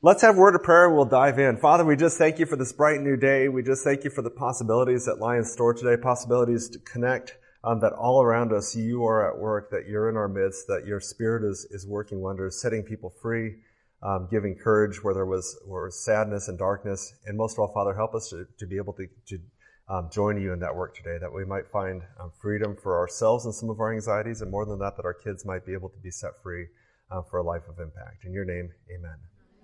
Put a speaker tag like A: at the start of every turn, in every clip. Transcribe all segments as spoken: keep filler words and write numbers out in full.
A: Let's have a word of prayer and we'll dive in. Father, we just thank you for this bright new day. We just thank you for the possibilities that lie in store today, possibilities to connect, um, that all around us you are at work, that you're in our midst, that your Spirit is, is working wonders, setting people free, um, giving courage where there was, where was sadness and darkness. And most of all, Father, help us to, to be able to, to um, join you in that work today, that we might find um, freedom for ourselves and some of our anxieties, and more than that, that our kids might be able to be set free uh, for a life of impact. In your name, amen.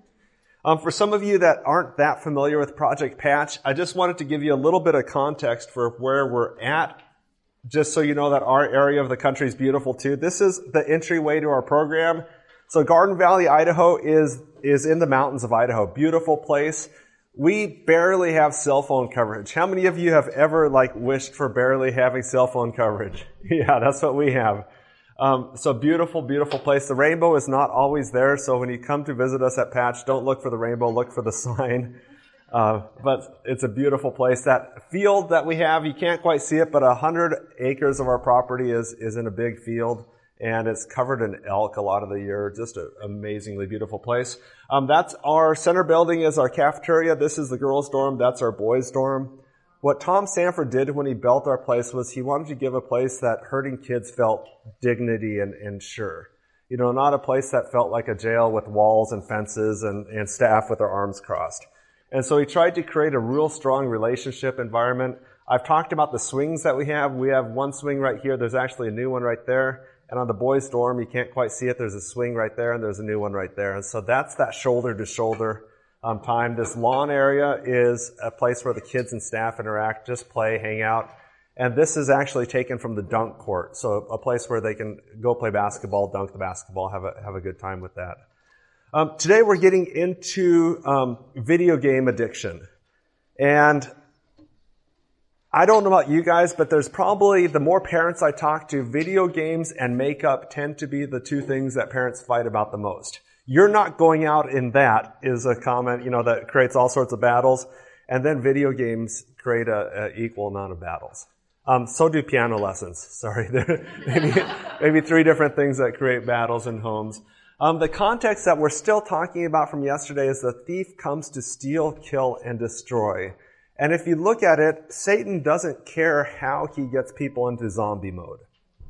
A: Um, for some of you that aren't that familiar with Project Patch, I just wanted to give you a little bit of context for where we're at, just so you know that our area of the country is beautiful too. This is the entryway to our program. So Garden Valley, Idaho is, is in the mountains of Idaho. Beautiful place. We barely have cell phone coverage. How many of you have ever like wished for barely having cell phone coverage? Yeah, that's what we have. Um, so beautiful, beautiful place. The rainbow is not always there, so when you come to visit us at Patch, don't look for the rainbow, look for the sign. Uh, but it's a beautiful place. That field that we have, you can't quite see it, but a hundred acres of our property is, is in a big field, and it's covered in elk a lot of the year. Just an amazingly beautiful place. Um, that's our center building is our cafeteria. This is the girls' dorm. That's our boys' dorm. What Tom Sanford did when he built our place was he wanted to give a place that hurting kids felt dignity and, and sure. You know, not a place that felt like a jail with walls and fences and, and staff with their arms crossed. And so he tried to create a real strong relationship environment. I've talked about the swings that we have. We have one swing right here. There's actually a new one right there. And on the boys' dorm, you can't quite see it. There's a swing right there, and there's a new one right there. And so that's that shoulder-to-shoulder Um, time. This lawn area is a place where the kids and staff interact, just play, hang out. And this is actually taken from the dunk court. So a place where they can go play basketball, dunk the basketball, have a, have a good time with that. Um, today we're getting into, um, video game addiction. And I don't know about you guys, but there's probably, the more parents I talk to, video games and makeup tend to be the two things that parents fight about the most. You're not going out in that is a comment, you know, that creates all sorts of battles. And then video games create a, a equal amount of battles. Um, so do piano lessons. Sorry. maybe, maybe three different things that create battles in homes. Um, the context that we're still talking about from yesterday is the thief comes to steal, kill, and destroy. And if you look at it, Satan doesn't care how he gets people into zombie mode.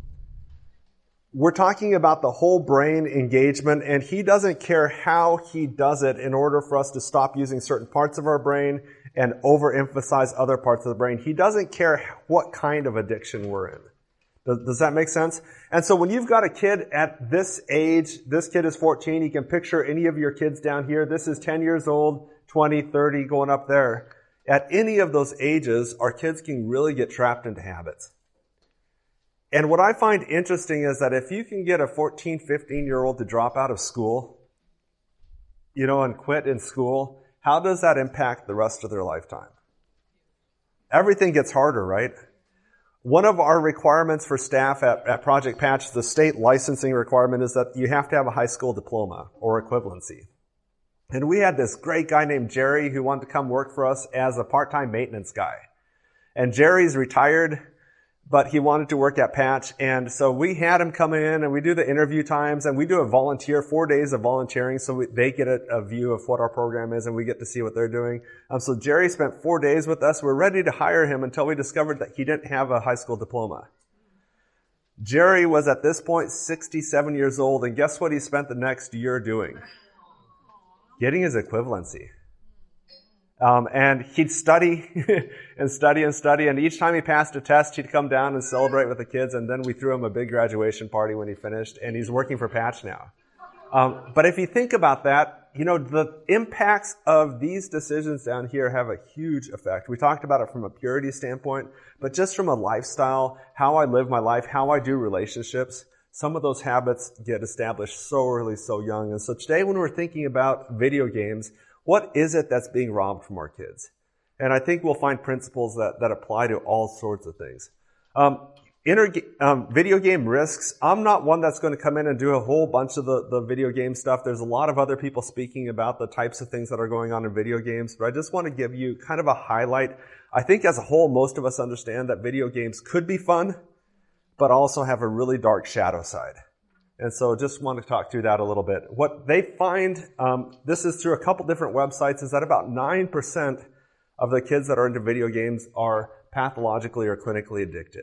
A: We're talking about the whole brain engagement, and he doesn't care how he does it in order for us to stop using certain parts of our brain and overemphasize other parts of the brain. He doesn't care what kind of addiction we're in. Does, does that make sense? And so when you've got a kid at this age, this kid is fourteen, you can picture any of your kids down here. This is ten years old, twenty, thirty, going up there. At any of those ages, our kids can really get trapped into habits. And what I find interesting is that if you can get a fourteen, fifteen-year-old to drop out of school, you know, and quit in school, how does that impact the rest of their lifetime? Everything gets harder, right? One of our requirements for staff at, at Project Patch, the state licensing requirement, is that you have to have a high school diploma or equivalency. And we had this great guy named Jerry who wanted to come work for us as a part-time maintenance guy. And Jerry's retired, but he wanted to work at Patch. And so we had him come in and we do the interview times and we do a volunteer, four days of volunteering so we, they get a, a view of what our program is and we get to see what they're doing. Um, so Jerry spent four days with us. We're ready to hire him until we discovered that he didn't have a high school diploma. Jerry was at this point sixty-seven years old, and guess what he spent the next year doing? Getting his equivalency. Um, and he'd study and study and study, and each time he passed a test, he'd come down and celebrate with the kids, and then we threw him a big graduation party when he finished, and he's working for Patch now. Um, but if you think about that, you know, the impacts of these decisions down here have a huge effect. We talked about it from a purity standpoint, but just from a lifestyle, how I live my life, how I do relationships, some of those habits get established so early, so young. And so today when we're thinking about video games, what is it that's being robbed from our kids? And I think we'll find principles that, that apply to all sorts of things. Um, inter, um, video game risks. I'm not one that's going to come in and do a whole bunch of the, the video game stuff. There's a lot of other people speaking about the types of things that are going on in video games, but I just want to give you kind of a highlight. I think as a whole, most of us understand that video games could be fun, but also have a really dark shadow side. And so just want to talk through that a little bit. What they find, um, this is through a couple different websites, is that about nine percent of the kids that are into video games are pathologically or clinically addicted.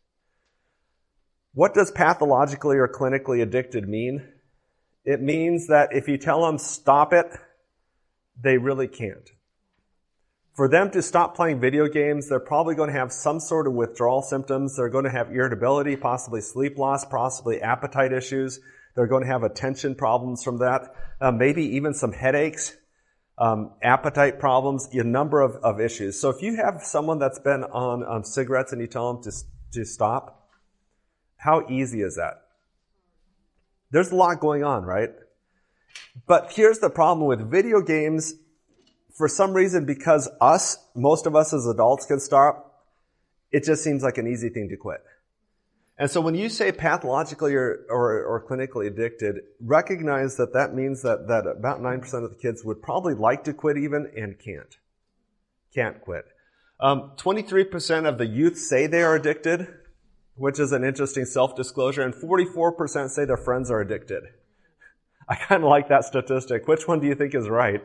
A: What does pathologically or clinically addicted mean? It means that if you tell them stop it, they really can't. For them to stop playing video games, they're probably going to have some sort of withdrawal symptoms. They're going to have irritability, possibly sleep loss, possibly appetite issues. They're going to have attention problems from that, uh, maybe even some headaches, um, appetite problems, a number of, of issues. So if you have someone that's been on um, cigarettes and you tell them to, to stop, how easy is that? There's a lot going on, right? But here's the problem with video games. For some reason, because us, most of us as adults can stop, it just seems like an easy thing to quit. And so when you say pathologically or, or, or clinically addicted, recognize that that means that, that about nine percent of the kids would probably like to quit even and can't. Can't quit. Um, twenty-three percent of the youth say they are addicted, which is an interesting self-disclosure, and forty-four percent say their friends are addicted. I kind of like that statistic. Which one do you think is right?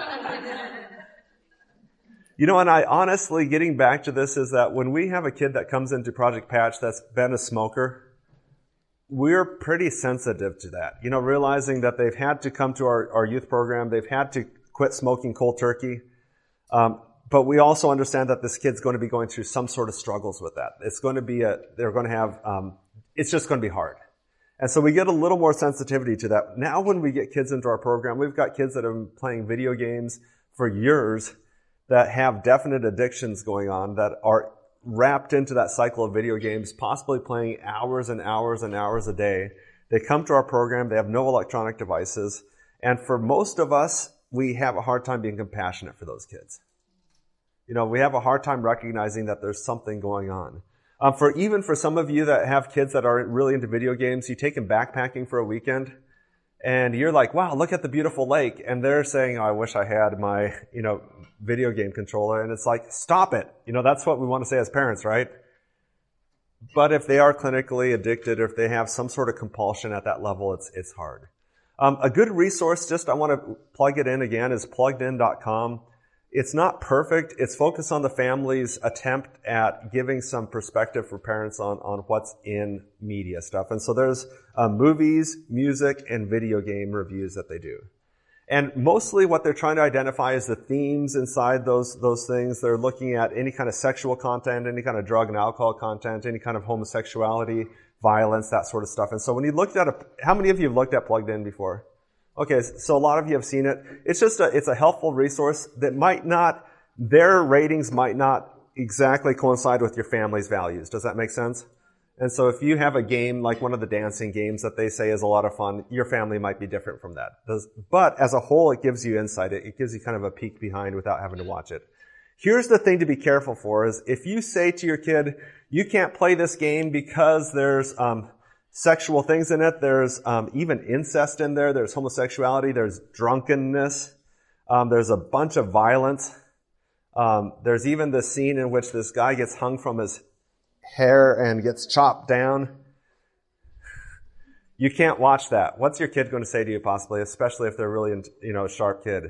A: You know, and I honestly, getting back to this, is that when we have a kid that comes into Project Patch that's been a smoker, we're pretty sensitive to that. You know, realizing that they've had to come to our, our youth program, they've had to quit smoking cold turkey, um, but we also understand that this kid's going to be going through some sort of struggles with that. It's going to be a, they're going to have, um, it's just going to be hard. And so we get a little more sensitivity to that. Now when we get kids into our program, we've got kids that have been playing video games for years that have definite addictions going on, that are wrapped into that cycle of video games, possibly playing hours and hours and hours a day. They come to our program, they have no electronic devices, and for most of us, we have a hard time being compassionate for those kids. You know, we have a hard time recognizing that there's something going on. Um, for even for some of you that have kids that are really into video games, you take them backpacking for a weekend, and you're like, wow, look at the beautiful lake. And they're saying, oh, I wish I had my, you know, video game controller. And it's like, stop it. You know, that's what we want to say as parents, right? But if they are clinically addicted, or if they have some sort of compulsion at that level, it's, it's hard. Um, a good resource, just I want to plug it in again, is plugged in dot com. It's not perfect. It's focused on the family's attempt at giving some perspective for parents on, on what's in media stuff. And so there's uh, movies, music, and video game reviews that they do. And mostly what they're trying to identify is the themes inside those, those things. They're looking at any kind of sexual content, any kind of drug and alcohol content, any kind of homosexuality, violence, that sort of stuff. And so when you looked at a, how many of you have looked at Plugged In before? Okay, so a lot of you have seen it. It's just a, it's a helpful resource that might not, their ratings might not exactly coincide with your family's values. Does that make sense? And so if you have a game like one of the dancing games that they say is a lot of fun, your family might be different from that. But as a whole, it gives you insight. It gives you kind of a peek behind without having to watch it. Here's the thing to be careful for is if you say to your kid, you can't play this game because there's, um, sexual things in it. There's um, even incest in there. There's homosexuality. There's drunkenness. Um, there's a bunch of violence. Um, there's even the scene in which this guy gets hung from his hair and gets chopped down. You can't watch that. What's your kid going to say to you possibly, especially if they're really, you know, a sharp kid?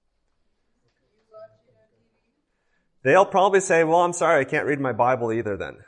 A: They'll probably say, well, I'm sorry, I can't read my Bible either then.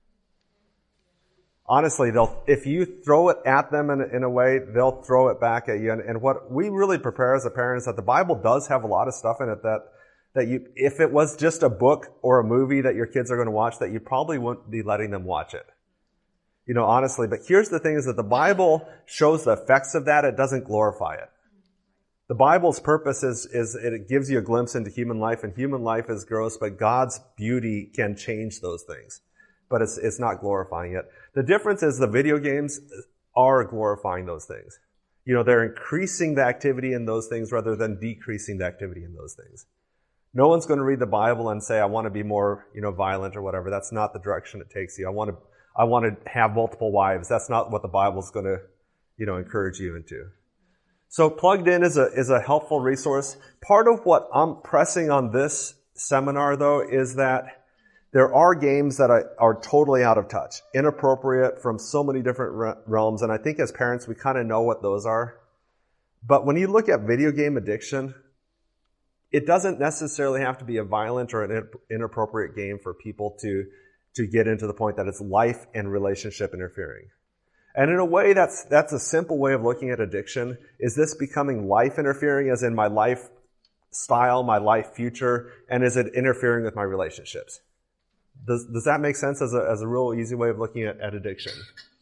A: Honestly, they'll, if you throw it at them in, in a way, they'll throw it back at you. And, and what we really prepare as a parent is that the Bible does have a lot of stuff in it that, that you, if it was just a book or a movie that your kids are going to watch, that you probably wouldn't be letting them watch it. You know, honestly. But here's the thing is that the Bible shows the effects of that. It doesn't glorify it. The Bible's purpose is, is it gives you a glimpse into human life, and human life is gross, but God's beauty can change those things. But it's, it's not glorifying it. The difference is the video games are glorifying those things. You know, they're increasing the activity in those things rather than decreasing the activity in those things. No one's going to read the Bible and say, I want to be more, you know, violent or whatever. That's not the direction it takes you. I want to, I want to have multiple wives. That's not what the Bible's going to, you know, encourage you into. So Plugged In is a, is a helpful resource. Part of what I'm pressing on this seminar though is that There are games that are, are totally out of touch, inappropriate from so many different re- realms, and I think as parents we kind of know what those are. But when you look at video game addiction, it doesn't necessarily have to be a violent or an inappropriate game for people to, to get into the point that it's life and relationship interfering. And in a way, that's, that's a simple way of looking at addiction. Is this becoming life interfering, as in my lifestyle, my life future, and is it interfering with my relationships? Does, does that make sense as a, as a real easy way of looking at, at addiction?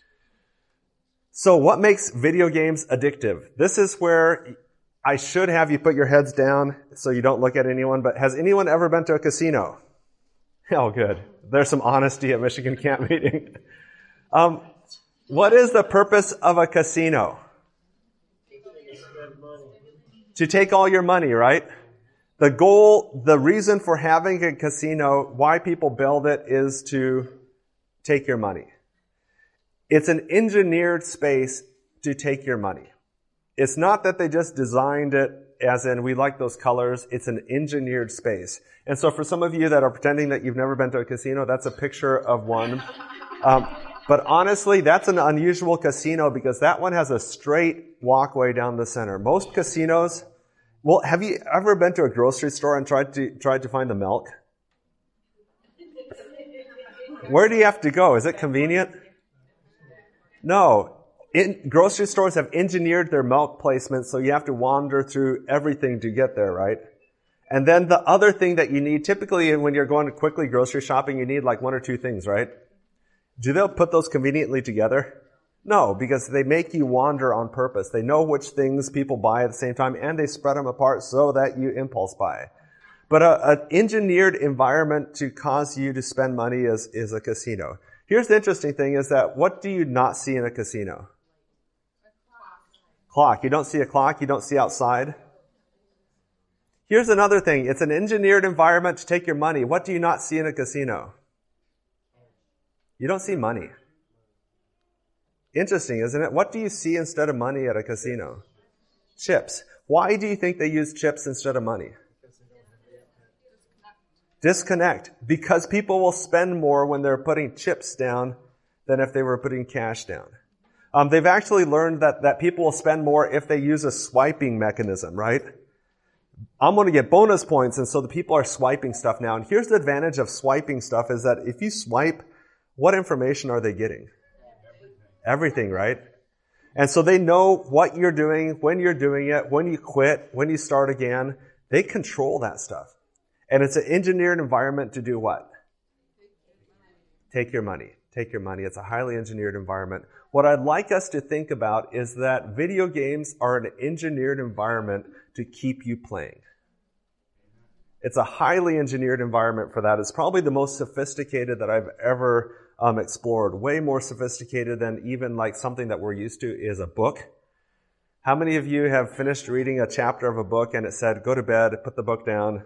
A: So what makes video games addictive? This is where I should have you put your heads down so you don't look at anyone, but has anyone ever been to a casino? Oh, good. There's some honesty at Michigan Camp Meeting. Um, what is the purpose of a casino? To take all your money, right? The goal, the reason for having a casino, why people build it, is to take your money. It's an engineered space to take your money. It's not that they just designed it as in we like those colors. It's an engineered space. And so for some of you that are pretending that you've never been to a casino, that's a picture of one. Um, but honestly, that's an unusual casino because that one has a straight walkway down the center. Most casinos, well, have you ever been to a grocery store and tried to, tried to find the milk? Where do you have to go? Is it convenient? No. In, grocery stores have engineered their milk placement, so you have to wander through everything to get there, right? And then the other thing that you need, typically when you're going to quickly grocery shopping, you need like one or two things, right? Do they put those conveniently together? No, because they make you wander on purpose. They know which things people buy at the same time, and they spread them apart so that you impulse buy. But an engineered environment to cause you to spend money is, is a casino. Here's the interesting thing is that what do you not see in a casino? Clock. You don't see a clock. You don't see outside. Here's another thing. It's an engineered environment to take your money. What do you not see in a casino? You don't see money. Interesting, isn't it? What do you see instead of money at a casino? Chips. Why do you think they use chips instead of money? Disconnect. Because people will spend more when they're putting chips down than if they were putting cash down. Um, they've actually learned that, that people will spend more if they use a swiping mechanism, right? I'm going to get bonus points, and so the people are swiping stuff now. And here's the advantage of swiping stuff is that if you swipe, what information are they getting? Everything, right? And so they know what you're doing, when you're doing it, when you quit, when you start again. They control that stuff. And it's an engineered environment to do what? Take your money. Take your money. It's a highly engineered environment. What I'd like us to think about is that video games are an engineered environment to keep you playing. It's a highly engineered environment for that. It's probably the most sophisticated that I've ever um, explored. Way more sophisticated than even like something that we're used to is a book. How many of you have finished reading a chapter of a book and it said, go to bed, put the book down?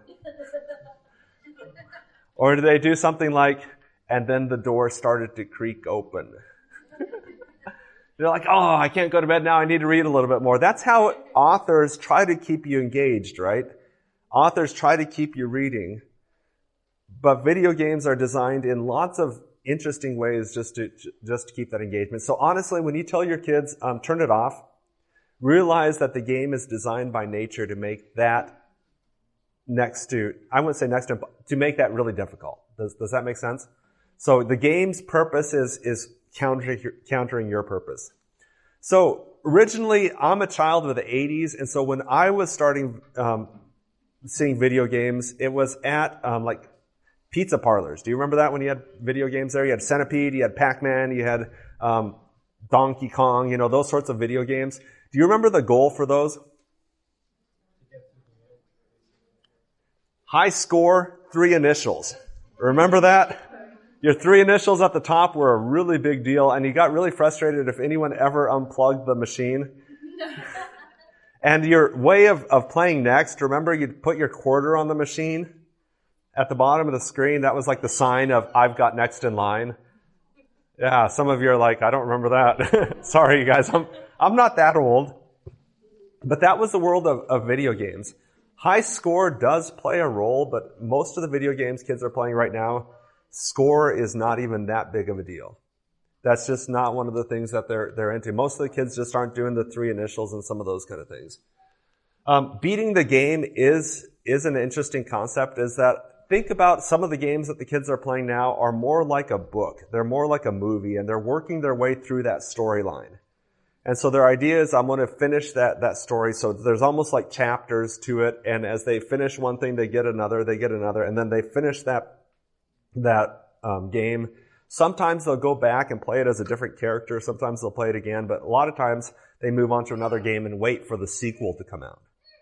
A: Or do they do something like, and then the door started to creak open? They're like, oh, I can't go to bed now. I need to read a little bit more. That's how authors try to keep you engaged, right? Authors try to keep you reading. But video games are designed in lots of interesting ways just to just to keep that engagement. So honestly, when you tell your kids, um, turn it off, realize that the game is designed by nature to make that next to, I wouldn't say next to, to make that really difficult. Does, does that make sense? So the game's purpose is, is countering, countering your purpose. So originally, I'm a child of the eighties, and so when I was starting um, seeing video games, it was at um, like pizza parlors. Do you remember that when you had video games there? You had Centipede, you had Pac-Man, you had um, Donkey Kong, you know, those sorts of video games. Do you remember the goal for those? High score, three initials. Remember that? Your three initials at the top were a really big deal, and you got really frustrated if anyone ever unplugged the machine. And your way of, of playing next, remember you'd put your quarter on the machine at the bottom of the screen. That was like the sign of I've got next in line. Yeah, some of you are like, I don't remember that. Sorry, you guys. I'm, I'm not that old. But that was the world of, of video games. High score does play a role, but most of the video games kids are playing right now, Score is not even that big of a deal. That's just not one of the things that they're they're into. Most of the kids just aren't doing the three initials and some of those kind of things. Um, beating the game is is an interesting concept. Is that think about some of the games that the kids are playing now are more like a book. They're more like a movie, and they're working their way through that storyline. And so their idea is I'm going to finish that that story. So there's almost like chapters to it, and as they finish one thing, they get another, they get another, and then they finish that that um, game. Sometimes they'll go back and play it as a different character. Sometimes they'll play it again. But a lot of times they move on to another game and wait for the sequel to come out.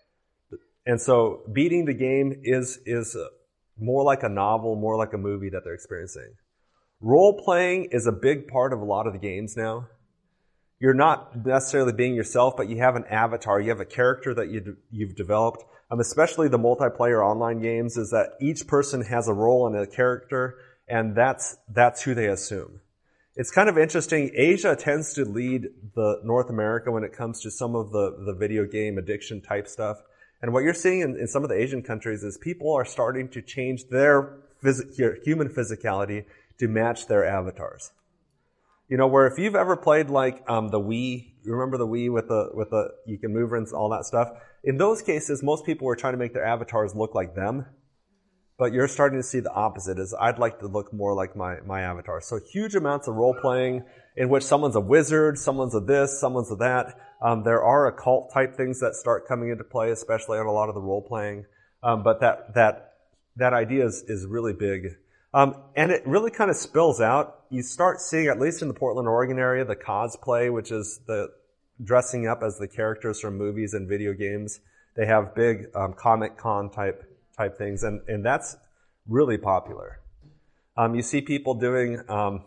A: And so beating the game is is more like a novel, more like a movie that they're experiencing. Role-playing is a big part of a lot of the games now. You're not necessarily being yourself, but you have an avatar. You have a character that you, you've developed. Um, especially the multiplayer online games is that each person has a role and a character, and that's that's who they assume. It's kind of interesting. Asia tends to lead the North America when it comes to some of the, the video game addiction type stuff. And what you're seeing in, in some of the Asian countries is people are starting to change their phys- human physicality to match their avatars. You know, where if you've ever played like um, the Wii, you remember the Wii with the with the you can move and all that stuff. In those cases, most people were trying to make their avatars look like them, but you're starting to see the opposite. Is I'd like to look more like my my avatar. So huge amounts of role playing in which someone's a wizard, someone's a this, someone's a that. Um, there are occult type things that start coming into play, especially on a lot of the role playing. Um, but that that that idea is is really big. Um, and it really kind of spills out. You start seeing, at least in the Portland, Oregon area, the cosplay, which is the dressing up as the characters from movies and video games. They have big um, Comic Con type type things, and, and that's really popular. Um, you see people doing, um,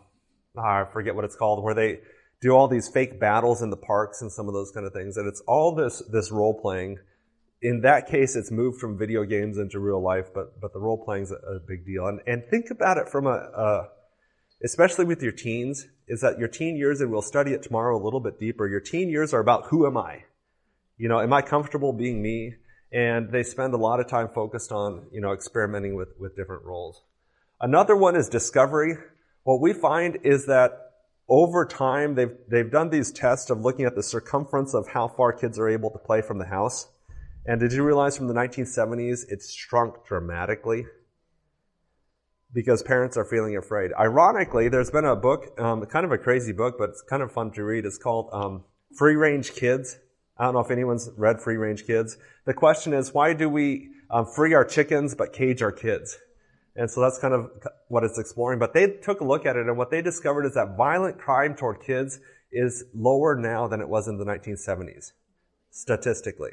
A: I forget what it's called, where they do all these fake battles in the parks and some of those kind of things, and it's all this this role playing. In that case, it's moved from video games into real life, but but the role playing is a, a big deal. And and think about it from a, a, especially with your teens, is that your teen years, and we'll study it tomorrow a little bit deeper. Your teen years are about who am I? You know, am I comfortable being me? And they spend a lot of time focused on, you know, experimenting with with different roles. Another one is discovery. What we find is that over time, they've they've done these tests of looking at the circumference of how far kids are able to play from the house. And did you realize from the nineteen seventies, it's shrunk dramatically because parents are feeling afraid. Ironically, there's been a book, um, kind of a crazy book, but it's kind of fun to read. It's called um, Free Range Kids. I don't know if anyone's read Free Range Kids. The question is, why do we um, free our chickens but cage our kids? And so that's kind of what it's exploring. But they took a look at it, and what they discovered is that violent crime toward kids is lower now than it was in the nineteen seventies, statistically.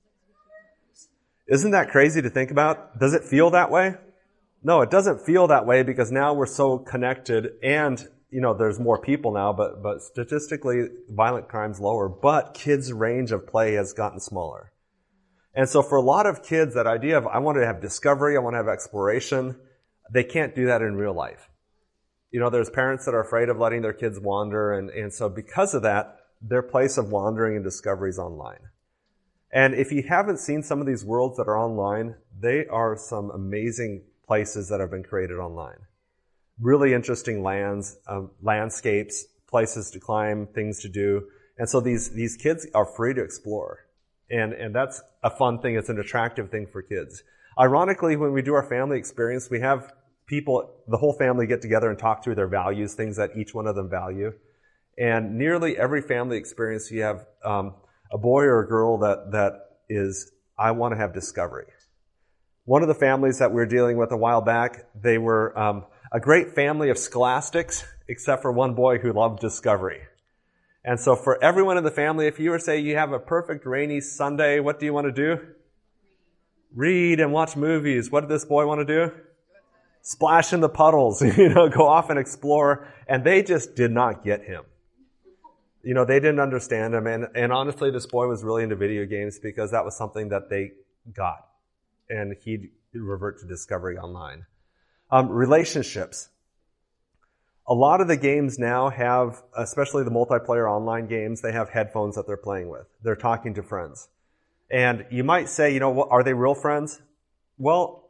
A: Isn't that crazy to think about? Does it feel that way? No, it doesn't feel that way because now we're so connected and, you know, there's more people now, but, but statistically, violent crime's lower, but kids' range of play has gotten smaller. And so for a lot of kids, that idea of, I want to have discovery, I want to have exploration, they can't do that in real life. You know, there's parents that are afraid of letting their kids wander, and, and so because of that, their place of wandering and discovery is online. And if you haven't seen some of these worlds that are online, they are some amazing places that have been created online. Really interesting lands, um, landscapes, places to climb, things to do. And so these, these kids are free to explore. And, and that's a fun thing. It's an attractive thing for kids. Ironically, when we do our family experience, we have people, the whole family get together and talk through their values, things that each one of them value. And nearly every family experience, you have, um, a boy or a girl that, that is, I want to have discovery. One of the families that we were dealing with a while back, they were um, a great family of scholastics, except for one boy who loved discovery. And so for everyone in the family, if you were to say you have a perfect rainy Sunday, what do you want to do? Read and watch movies. What did this boy want to do? Splash in the puddles, you know, go off and explore. And they just did not get him. You know, they didn't understand him. And, and honestly, this boy was really into video games because that was something that they got. And he'd revert to discovery online. Um, relationships. A lot of the games now have, especially the multiplayer online games, they have headphones that they're playing with. They're talking to friends. And you might say, you know, what, are they real friends? Well,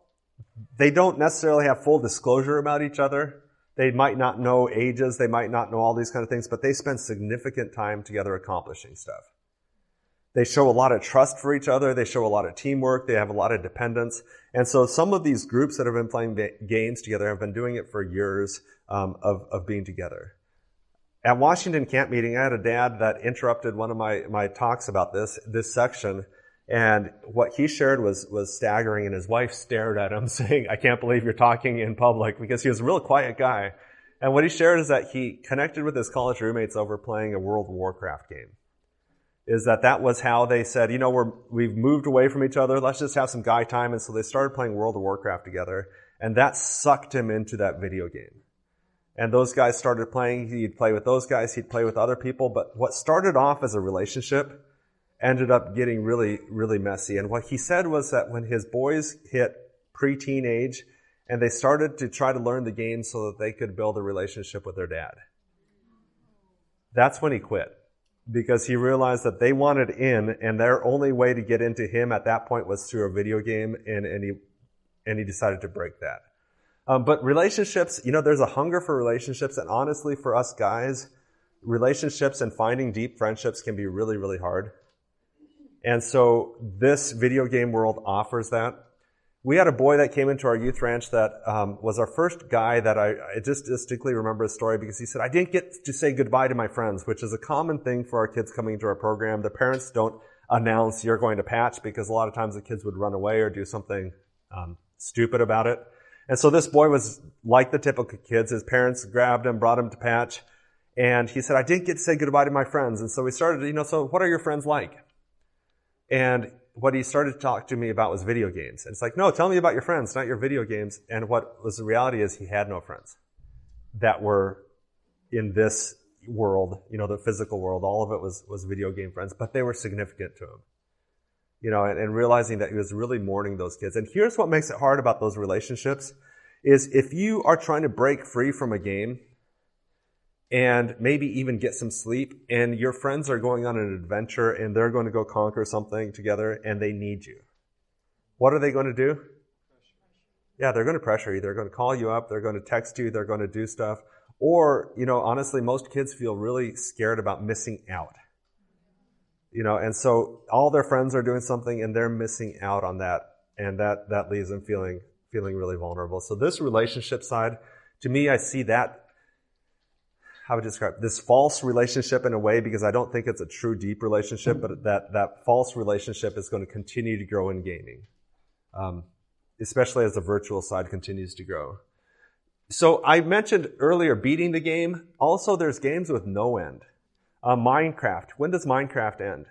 A: they don't necessarily have full disclosure about each other. They might not know ages. They might not know all these kind of things, but they spend significant time together accomplishing stuff. They show a lot of trust for each other. They show a lot of teamwork. They have a lot of dependence. And so some of these groups that have been playing games together have been doing it for years um, of, of being together. At Washington camp meeting, I had a dad that interrupted one of my, my talks about this, this section. And what he shared was, was staggering. And his wife stared at him saying, I can't believe you're talking in public, because he was a real quiet guy. And what he shared is that he connected with his college roommates over playing a World of Warcraft game. Is that that was how they said, you know, we're, we've moved away from each other. Let's just have some guy time. And so they started playing World of Warcraft together. And that sucked him into that video game. And those guys started playing. He'd play with those guys. He'd play with other people. But what started off as a relationship ended up getting really, really messy. And what he said was that when his boys hit preteen age and they started to try to learn the game so that they could build a relationship with their dad, that's when he quit. Because he realized that they wanted in, and their only way to get into him at that point was through a video game, and, and he and he decided to break that. Um, but relationships, you know, there's a hunger for relationships, and honestly, for us guys, relationships and finding deep friendships can be really, really hard. And so this video game world offers that. We had a boy that came into our youth ranch that um, was our first guy that I, I just distinctly remember his story, because he said, I didn't get to say goodbye to my friends, which is a common thing for our kids coming into our program. The parents don't announce you're going to patch, because a lot of times the kids would run away or do something um, stupid about it. And so this boy was like the typical kids. His parents grabbed him, brought him to patch, and he said, I didn't get to say goodbye to my friends. And so we started, you know, so what are your friends like? And what he started to talk to me about was video games. And it's like, no, tell me about your friends, not your video games. And what was the reality is he had no friends that were in this world, you know, the physical world. All of it was, was video game friends, but they were significant to him. You know, and, and realizing that he was really mourning those kids. And here's what makes it hard about those relationships is if you are trying to break free from a game and maybe even get some sleep, and your friends are going on an adventure and they're going to go conquer something together and they need you. What are they going to do? Yeah, they're going to pressure you. They're going to call you up. They're going to text you. They're going to do stuff. Or, you know, honestly, most kids feel really scared about missing out. You know, and so all their friends are doing something and they're missing out on that. And that, that leaves them feeling, feeling really vulnerable. So this relationship side, to me, I see that, how would you describe this false relationship in a way, because I don't think it's a true deep relationship, but that, that false relationship is going to continue to grow in gaming. Um, especially as the virtual side continues to grow. So I mentioned earlier beating the game. Also, there's games with no end. Uh, Minecraft. When does Minecraft end?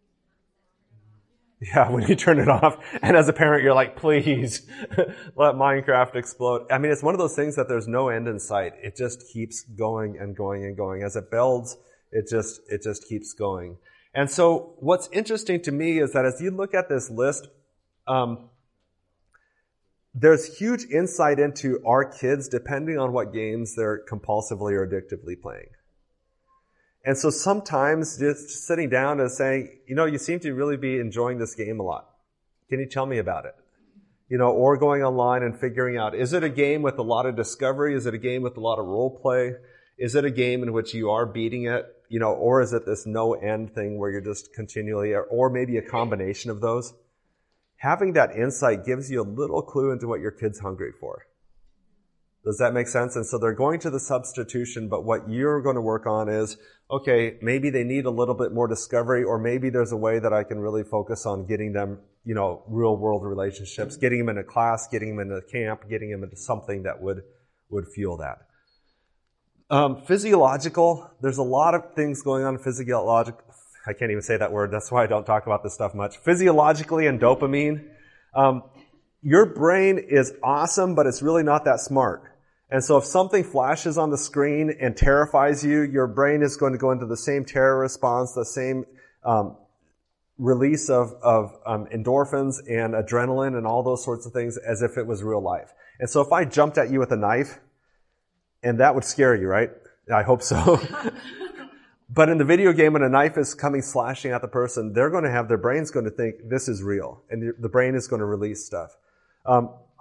A: Yeah, when you turn it off. And as a parent, you're like, please, let Minecraft explode. I mean, it's one of those things that there's no end in sight. It just keeps going and going and going. As it builds, it just, it just keeps going. And so what's interesting to me is that as you look at this list, um, there's huge insight into our kids depending on what games they're compulsively or addictively playing. And so sometimes just sitting down and saying, you know, you seem to really be enjoying this game a lot. Can you tell me about it? You know, or going online and figuring out, is it a game with a lot of discovery? Is it a game with a lot of role play? Is it a game in which you are beating it? You know, or is it this no end thing where you're just continually, or, or maybe a combination of those? Having that insight gives you a little clue into what your kid's hungry for. Does that make sense? And so they're going to the substitution, but what you're going to work on is, okay, maybe they need a little bit more discovery, or maybe there's a way that I can really focus on getting them, you know, real world relationships, getting them into class, getting them into camp, getting them into something that would, would fuel that. Um, physiological, there's a lot of things going on physiological. I can't even say that word. That's why I don't talk about this stuff much. Physiologically and dopamine. Um, your brain is awesome, but it's really not that smart. And so if something flashes on the screen and terrifies you, your brain is going to go into the same terror response, the same um, release of, of um, endorphins and adrenaline and all those sorts of things as if it was real life. And so if I jumped at you with a knife, and that would scare you, right? I hope so. But in the video game, when a knife is coming slashing at the person, they're going to have, their brain's going to think this is real. And the brain is going to release stuff. Um,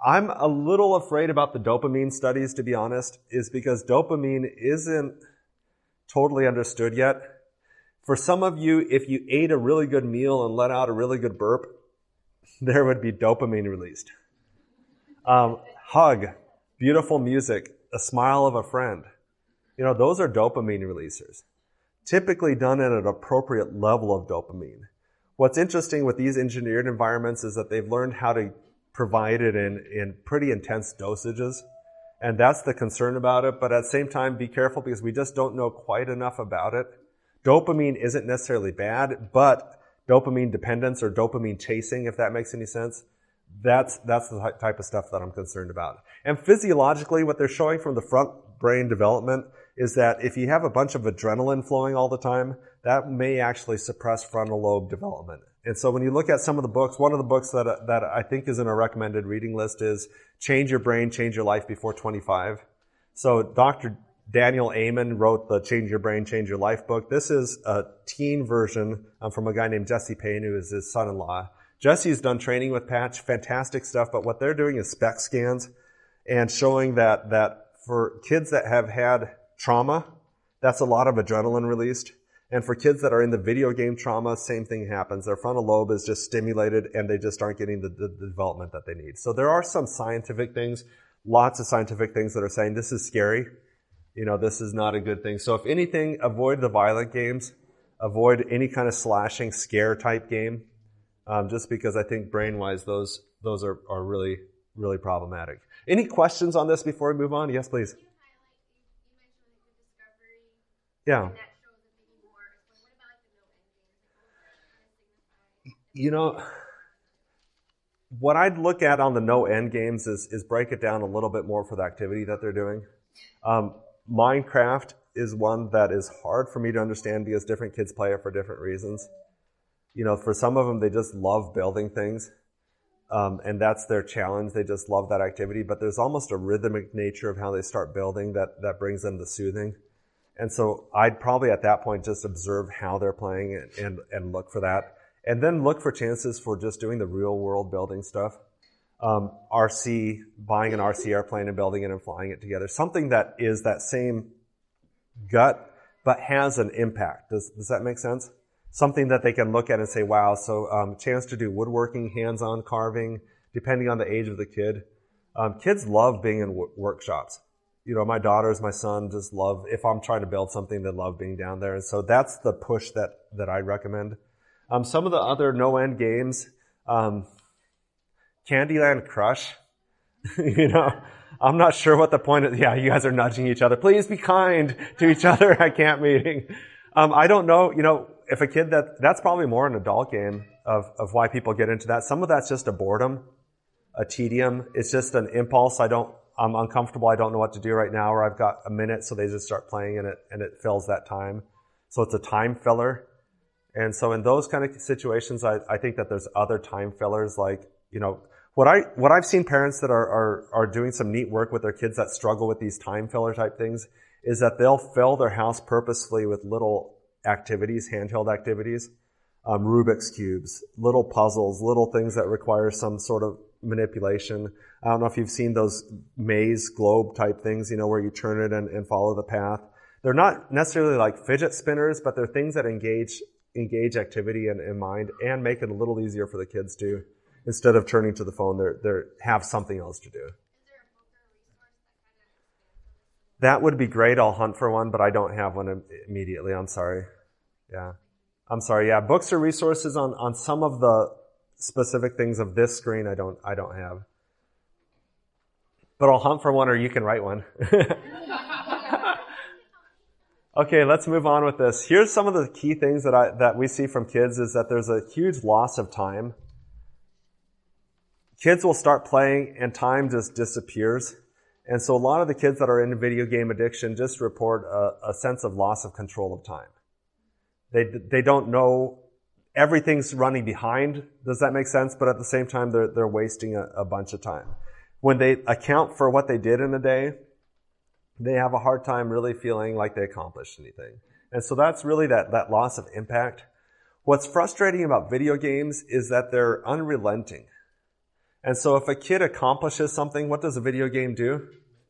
A: I'm a little afraid about the dopamine studies, to be honest, is because dopamine isn't totally understood yet. For some of you, if you ate a really good meal and let out a really good burp, there would be dopamine released. Um, hug, beautiful music, a smile of a friend. You know, those are dopamine releasers, typically done at an appropriate level of dopamine. What's interesting with these engineered environments is that they've learned how to provide it in, in pretty intense dosages. And that's the concern about it. But at the same time, be careful because we just don't know quite enough about it. Dopamine isn't necessarily bad, but dopamine dependence or dopamine chasing, if that makes any sense, that's, that's the type of stuff that I'm concerned about. And physiologically, what they're showing from the front brain development is that if you have a bunch of adrenaline flowing all the time, that may actually suppress frontal lobe development. And so when you look at some of the books, one of the books that, that I think is in a recommended reading list is Change Your Brain, Change Your Life Before twenty-five. So Doctor Daniel Amen wrote the Change Your Brain, Change Your Life book. This is a teen version um, from a guy named Jesse Payne, who is his son-in-law. Jesse's done training with Patch, fantastic stuff, but what they're doing is SPECT scans and showing that, that for kids that have had trauma, that's a lot of adrenaline released. And for kids that are in the video game trauma, same thing happens. Their frontal lobe is just stimulated and they just aren't getting the, the, the development that they need. So there are some scientific things, lots of scientific things that are saying this is scary. You know, this is not a good thing. So if anything, avoid the violent games. Avoid any kind of slashing scare type game. Um, just because I think brain-wise, those, those are, are really, really problematic. Any questions on this before we move on? Yes, please. Yeah. You know, what I'd look at on the no end games is, is break it down a little bit more for the activity that they're doing. Um, Minecraft is one that is hard for me to understand because different kids play it for different reasons. You know, for some of them, they just love building things. Um, and that's their challenge. They just love that activity. But there's almost a rhythmic nature of how they start building that, that brings them to soothing. And so I'd probably at that point just observe how they're playing it and, and look for that. And then look for chances for just doing the real world building stuff. Um, R C, buying an R C airplane and building it and flying it together. Something that is that same gut, but has an impact. Does, does that make sense? Something that they can look at and say, wow, so um, chance to do woodworking, hands-on carving, depending on the age of the kid. Um, kids love being in w- workshops. You know, my daughters, my son just love, if I'm trying to build something, they love being down there. And so that's the push that, that I recommend. Um, some of the other no-end games, um, Candyland Crush, you know, I'm not sure what the point of, yeah, you guys are nudging each other. Please be kind to each other at camp meeting. Um, I don't know, you know, if a kid that, that's probably more an adult game of, of why people get into that. Some of that's just a boredom, a tedium. It's just an impulse. I don't, I'm uncomfortable. I don't know what to do right now, or I've got a minute. So they just start playing and it, and it fills that time. So it's a time filler. And so in those kind of situations, I, I think that there's other time fillers like, you know, what I, what I've seen parents that are, are, are doing some neat work with their kids that struggle with these time filler type things is that they'll fill their house purposefully with little activities, handheld activities, um, Rubik's cubes, little puzzles, little things that require some sort of manipulation. I don't know if you've seen those maze globe type things, you know, where you turn it and, and follow the path. They're not necessarily like fidget spinners, but they're things that engage engage activity in, in mind and make it a little easier for the kids to, instead of turning to the phone, they're, they're have something else to do. That would be great. I'll hunt for one, but I don't have one immediately. I'm sorry. Yeah. I'm sorry. Yeah. Books or resources on, on some of the specific things of this screen I don't, I don't have. But I'll hunt for one or you can write one. Okay, let's move on with this. Here's some of the key things that I, that we see from kids is that there's a huge loss of time. Kids will start playing and time just disappears. And so a lot of the kids that are in video game addiction just report a, a sense of loss of control of time. They, they don't know everything's running behind. Does that make sense? But at the same time, they're, they're wasting a, a bunch of time. When they account for what they did in a day, they have a hard time really feeling like they accomplished anything. And so that's really that, that loss of impact. What's frustrating about video games is that they're unrelenting. And so if a kid accomplishes something, what does a video game do?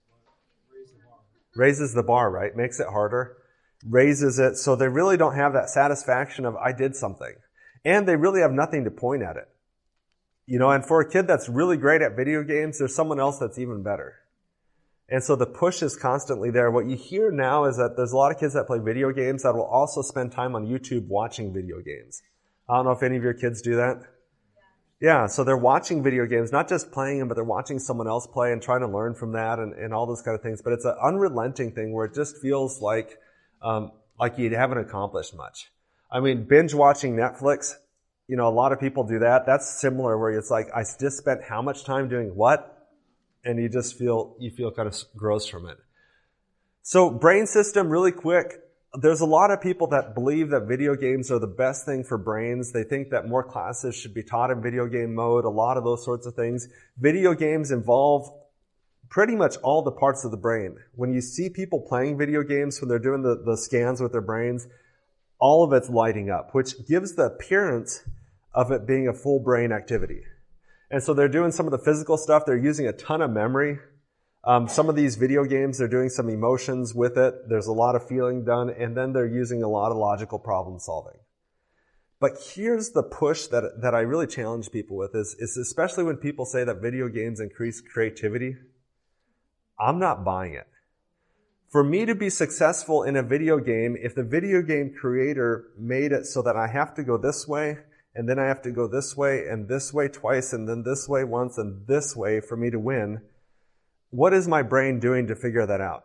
A: Raises the bar, right? Makes it harder. Raises it so they really don't have that satisfaction of, I did something. And they really have nothing to point at it. You know, and for a kid that's really great at video games, there's someone else that's even better. And so the push is constantly there. What you hear now is that there's a lot of kids that play video games that will also spend time on YouTube watching video games. I don't know if any of your kids do that. Yeah, so they're watching video games, not just playing them, but they're watching someone else play and trying to learn from that and, and all those kind of things. But it's an unrelenting thing where it just feels like um, like you haven't accomplished much. I mean, binge watching Netflix, you know, a lot of people do that. That's similar where it's like, I just spent how much time doing what? And you just feel, you feel kind of gross from it. So brain system, really quick. There's a lot of people that believe that video games are the best thing for brains. They think that more classes should be taught in video game mode, a lot of those sorts of things. Video games involve pretty much all the parts of the brain. When you see people playing video games, when they're doing the, the scans with their brains, all of it's lighting up, which gives the appearance of it being a full brain activity. And so they're doing some of the physical stuff. They're using a ton of memory. Um, some of these video games, they're doing some emotions with it. There's a lot of feeling done, and then they're using a lot of logical problem solving. But here's the push that that I really challenge people with is, is especially when people say that video games increase creativity. I'm not buying it. For me to be successful in a video game, if the video game creator made it so that I have to go this way, and then I have to go this way, and this way twice, and then this way once, and this way for me to win, what is my brain doing to figure that out?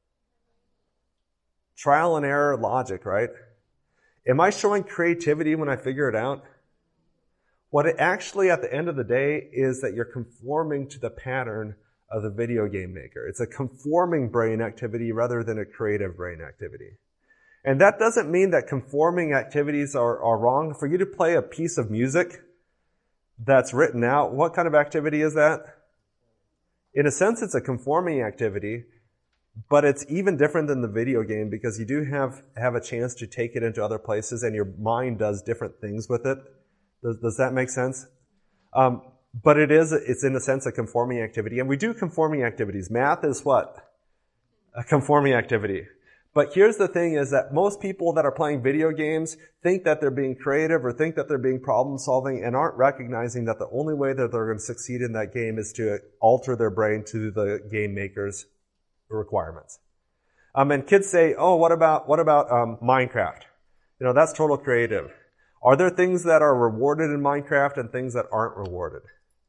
A: Trial and error logic, right? Am I showing creativity when I figure it out? What it actually, at the end of the day, is that you're conforming to the pattern of the video game maker. It's a conforming brain activity rather than a creative brain activity. And that doesn't mean that conforming activities are, are wrong. For you to play a piece of music that's written out, what kind of activity is that? In a sense, it's a conforming activity, but it's even different than the video game because you do have, have a chance to take it into other places and your mind does different things with it. Does, does that make sense? Um, but it is, it's in a sense a conforming activity. And we do conforming activities. Math is what? A conforming activity. But here's the thing is that most people that are playing video games think that they're being creative or think that they're being problem solving and aren't recognizing that the only way that they're going to succeed in that game is to alter their brain to the game maker's requirements. Um, and kids say, oh, what about, what about, um, Minecraft? You know, that's total creative. Are there things that are rewarded in Minecraft and things that aren't rewarded?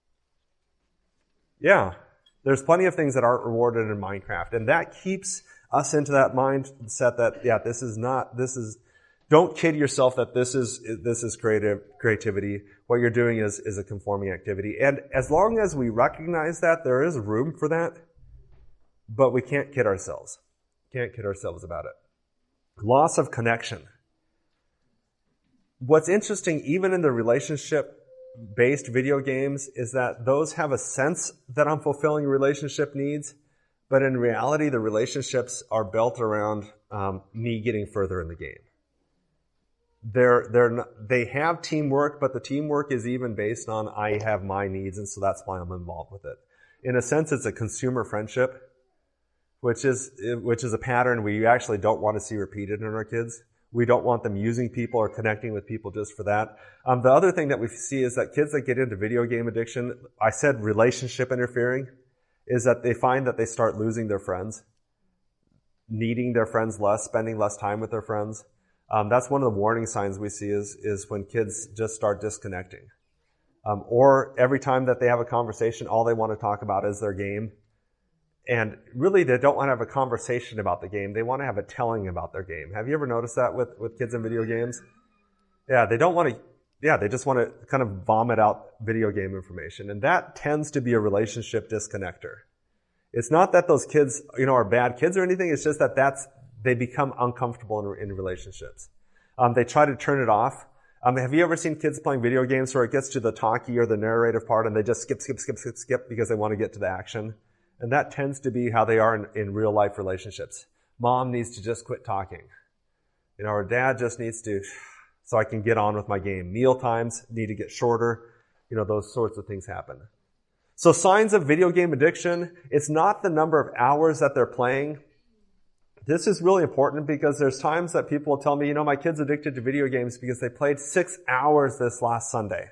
A: Yeah. There's plenty of things that aren't rewarded in Minecraft. And that keeps us into that mindset that, yeah, this is not, this is, don't kid yourself that this is, this is creative, creativity. What you're doing is, is a conforming activity. And as long as we recognize that, there is room for that, but we can't kid ourselves. Can't kid ourselves about it. Loss of connection. What's interesting, even in the relationship-based video games, is that those have a sense that I'm fulfilling relationship needs, but in reality, the relationships are built around um, me getting further in the game. They're, they're not, they have teamwork, but the teamwork is even based on I have my needs, and so that's why I'm involved with it. In a sense, it's a consumer friendship, which is which is a pattern we actually don't want to see repeated in our kids. We don't want them using people or connecting with people just for that. Um, the other thing that we see is that kids that get into video game addiction, I said relationship interfering, is that they find that they start losing their friends, needing their friends less, spending less time with their friends. Um, that's one of the warning signs we see is, is when kids just start disconnecting. Um, or every time that they have a conversation, all they want to talk about is their game. And really, they don't want to have a conversation about the game. They want to have a telling about their game. Have you ever noticed that with, with kids in video games? Yeah, they don't want to, yeah, they just want to kind of vomit out video game information. And that tends to be a relationship disconnector. It's not that those kids, you know, are bad kids or anything. It's just that that's, they become uncomfortable in, in relationships. Um, they try to turn it off. Um, have you ever seen kids playing video games where it gets to the talkie or the narrative part and they just skip, skip, skip, skip, skip because they want to get to the action? And that tends to be how they are in, in real life relationships. Mom needs to just quit talking. You know, or dad just needs to, so I can get on with my game. Meal times need to get shorter. You know, those sorts of things happen. So signs of video game addiction, it's not the number of hours that they're playing. This is really important because there's times that people will tell me, you know, my kid's addicted to video games because they played six hours this last Sunday.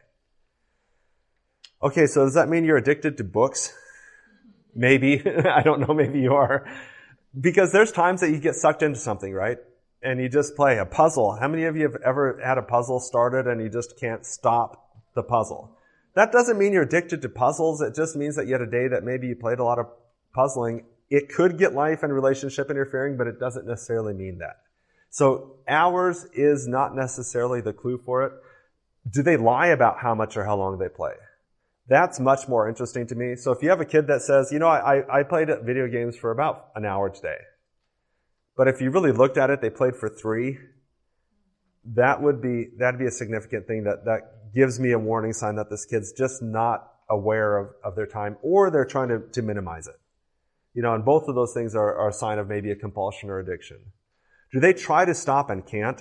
A: Okay, so does that mean you're addicted to books? Maybe. I don't know, maybe you are. Because there's times that you get sucked into something, right? And you just play a puzzle. How many of you have ever had a puzzle started and you just can't stop the puzzle? That doesn't mean you're addicted to puzzles. It just means that you had a day that maybe you played a lot of puzzling. It could get life and relationship interfering, but it doesn't necessarily mean that. So hours is not necessarily the clue for it. Do they lie about how much or how long they play? That's much more interesting to me. So if you have a kid that says, you know, I, I played video games for about an hour today, but if you really looked at it, they played for three, that would be, that'd be a significant thing that, that gives me a warning sign that this kid's just not aware of, of their time, or they're trying to, to minimize it. You know, and both of those things are, are a sign of maybe a compulsion or addiction. Do they try to stop and can't?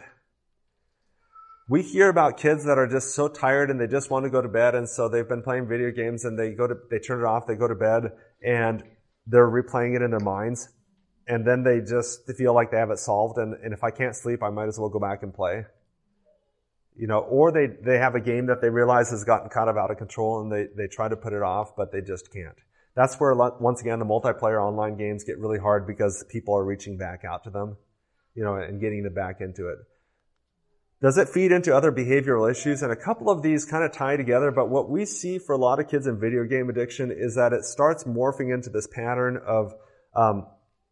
A: We hear about kids that are just so tired and they just want to go to bed, and so they've been playing video games and they go to, they turn it off, they go to bed, and they're replaying it in their minds. And then they just feel like they have it solved, and, and if I can't sleep, I might as well go back and play. You know, or they, they have a game that they realize has gotten kind of out of control and they, they try to put it off, but they just can't. That's where, once again, the multiplayer online games get really hard because people are reaching back out to them, you know, and getting them back into it. Does it feed into other behavioral issues? And a couple of these kind of tie together, but what we see for a lot of kids in video game addiction is that it starts morphing into this pattern of, um,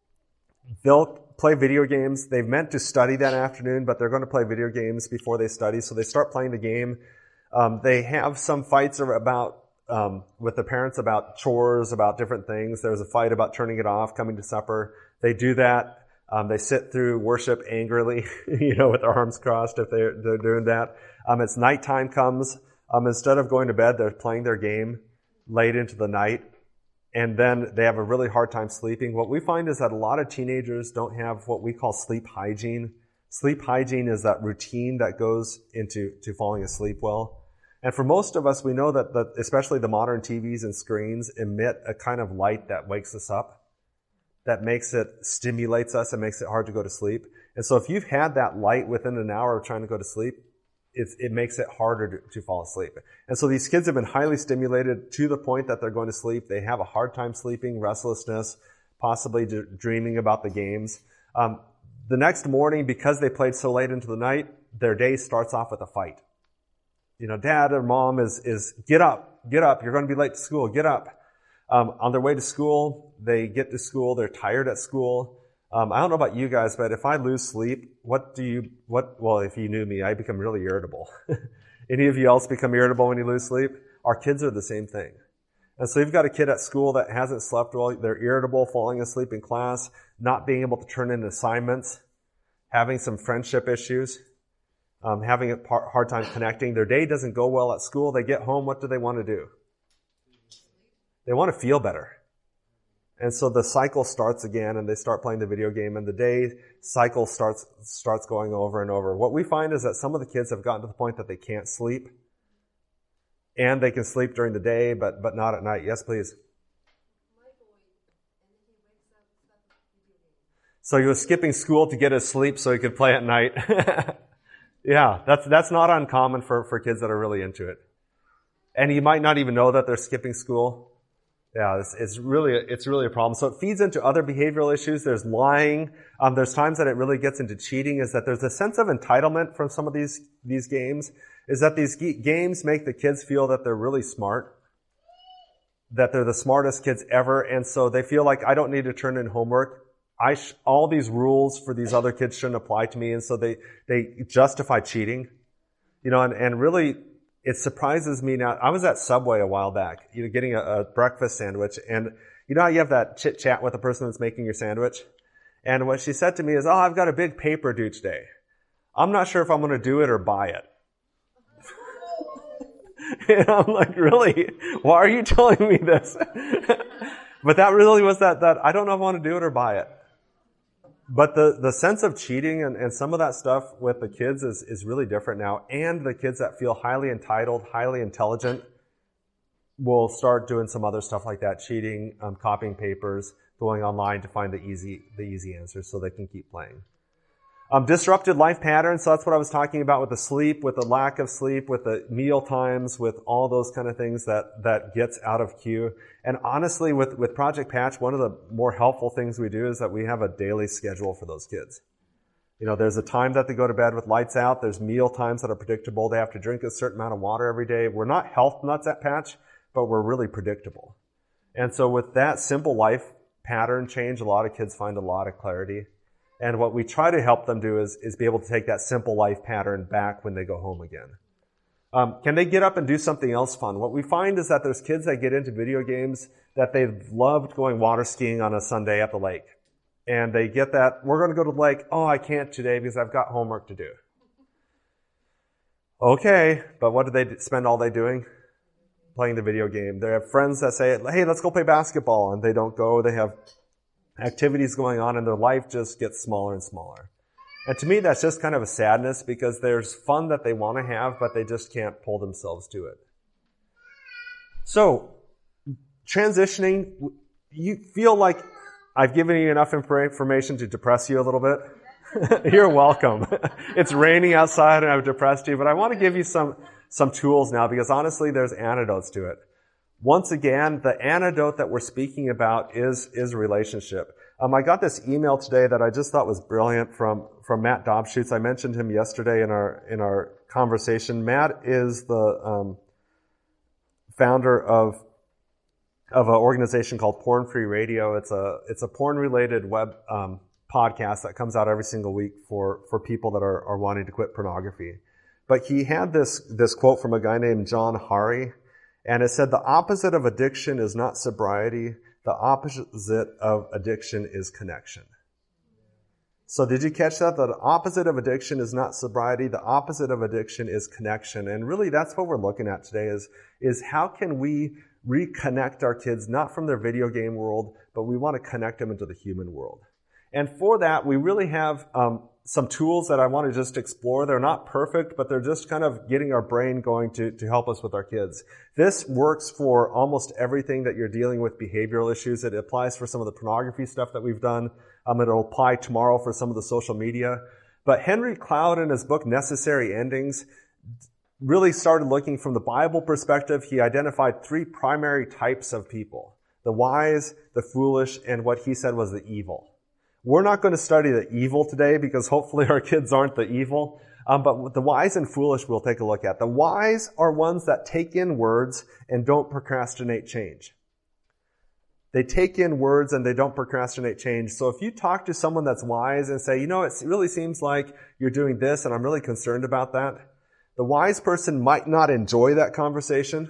A: they'll play video games. They've meant to study that afternoon, but they're going to play video games before they study. So they start playing the game. Um, they have some fights about, um, with the parents about chores, about different things. There's a fight about turning it off, coming to supper. They do that. Um, they sit through worship angrily, you know, with their arms crossed if they're, they're doing that. Um, it's nighttime comes. Um, instead of going to bed, they're playing their game late into the night. And then they have a really hard time sleeping. What we find is that a lot of teenagers don't have what we call sleep hygiene. Sleep hygiene is that routine that goes into to falling asleep well. And for most of us, we know that the, especially the modern T Vs and screens emit a kind of light that wakes us up, that makes it, stimulates us and makes it hard to go to sleep. And so if you've had that light within an hour of trying to go to sleep, It's, it makes it harder to, to fall asleep. And so these kids have been highly stimulated to the point that they're going to sleep. They have a hard time sleeping, restlessness, possibly d- dreaming about the games. Um, the next morning, because they played so late into the night, their day starts off with a fight. You know, dad or mom is, is get up, get up, you're going to be late to school, get up. Um, on their way to school, they get to school, they're tired at school. Um, I don't know about you guys, but if I lose sleep, what do you, what, well, if you knew me, I become really irritable. Any of you else become irritable when you lose sleep? Our kids are the same thing. And so you've got a kid at school that hasn't slept well, they're irritable, falling asleep in class, not being able to turn in assignments, having some friendship issues, um, having a par- hard time connecting. Their day doesn't go well at school. They get home, what do they want to do? They want to feel better. And so the cycle starts again, and they start playing the video game, and the day cycle starts starts going over and over. What we find is that some of the kids have gotten to the point that they can't sleep, and they can sleep during the day, but but not at night. Yes, please. So he was skipping school to get his sleep so he could play at night. Yeah, that's that's not uncommon for, for kids that are really into it. And you might not even know that they're skipping school. Yeah, it's, it's really, it's really a problem. So it feeds into other behavioral issues. There's lying. Um, there's times that it really gets into cheating, is that there's a sense of entitlement from some of these, these games, is that these ge- games make the kids feel that they're really smart, that they're the smartest kids ever. And so they feel like, I don't need to turn in homework. I, sh- all these rules for these other kids shouldn't apply to me. And so they, they justify cheating, you know, and, and really, it surprises me now. I was at Subway a while back, you know, getting a, a breakfast sandwich, and you know how you have that chit chat with the person that's making your sandwich? And what she said to me is, oh, I've got a big paper due today. I'm not sure if I'm going to do it or buy it. And I'm like, really? Why are you telling me this? But that really was that, that I don't know if I want to do it or buy it. But the, the sense of cheating and, and some of that stuff with the kids is, is really different now. And the kids that feel highly entitled, highly intelligent, will start doing some other stuff like that, cheating, um, copying papers, going online to find the easy, the easy answers so they can keep playing. Um, disrupted life patterns, so that's what I was talking about with the sleep, with the lack of sleep, with the meal times, with all those kind of things that, that gets out of cue. And honestly, with, with Project Patch, one of the more helpful things we do is that we have a daily schedule for those kids. You know, there's a time that they go to bed with lights out. There's meal times that are predictable. They have to drink a certain amount of water every day. We're not health nuts at Patch, but we're really predictable. And so with that simple life pattern change, a lot of kids find a lot of clarity. And what we try to help them do is, is be able to take that simple life pattern back when they go home again. Um, can they get up and do something else fun? What we find is that there's kids that get into video games that they've loved going water skiing on a Sunday at the lake. And they get that, we're going to go to the lake. Oh, I can't today because I've got homework to do. Okay, but what do they spend all day doing? Playing the video game. They have friends that say, hey, let's go play basketball. And they don't go. They have activities going on and their life just gets smaller and smaller. And to me, that's just kind of a sadness because there's fun that they want to have, but they just can't pull themselves to it. So, transitioning, you feel like I've given you enough information to depress you a little bit? You're welcome. It's raining outside and I've depressed you, but I want to give you some, some tools now because honestly, there's antidotes to it. Once again, the antidote that we're speaking about is, is relationship. Um, I got this email today that I just thought was brilliant from, from Matt Dobschutz. I mentioned him yesterday in our, in our conversation. Matt is the, um, founder of, of an organization called Porn Free Radio. It's a, it's a porn-related web, um, podcast that comes out every single week for, for people that are, are wanting to quit pornography. But he had this, this quote from a guy named John Hari. And it said, the opposite of addiction is not sobriety. The opposite of addiction is connection. So did you catch that? The opposite of addiction is not sobriety. The opposite of addiction is connection. And really that's what we're looking at today is, is how can we reconnect our kids, not from their video game world, but we want to connect them into the human world. And for that, we really have um, some tools that I want to just explore. They're not perfect, but they're just kind of getting our brain going to, to help us with our kids. This works for almost everything that you're dealing with behavioral issues. It applies for some of the pornography stuff that we've done. Um, it'll apply tomorrow for some of the social media. But Henry Cloud, in his book, Necessary Endings, really started looking from the Bible perspective. He identified three primary types of people: the wise, the foolish, and what he said was the evil. We're not going to study the evil today because hopefully our kids aren't the evil. Um, but the wise and foolish we'll take a look at. The wise are ones that take in words and don't procrastinate change. They take in words and they don't procrastinate change. So if you talk to someone that's wise and say, you know, it really seems like you're doing this and I'm really concerned about that, the wise person might not enjoy that conversation,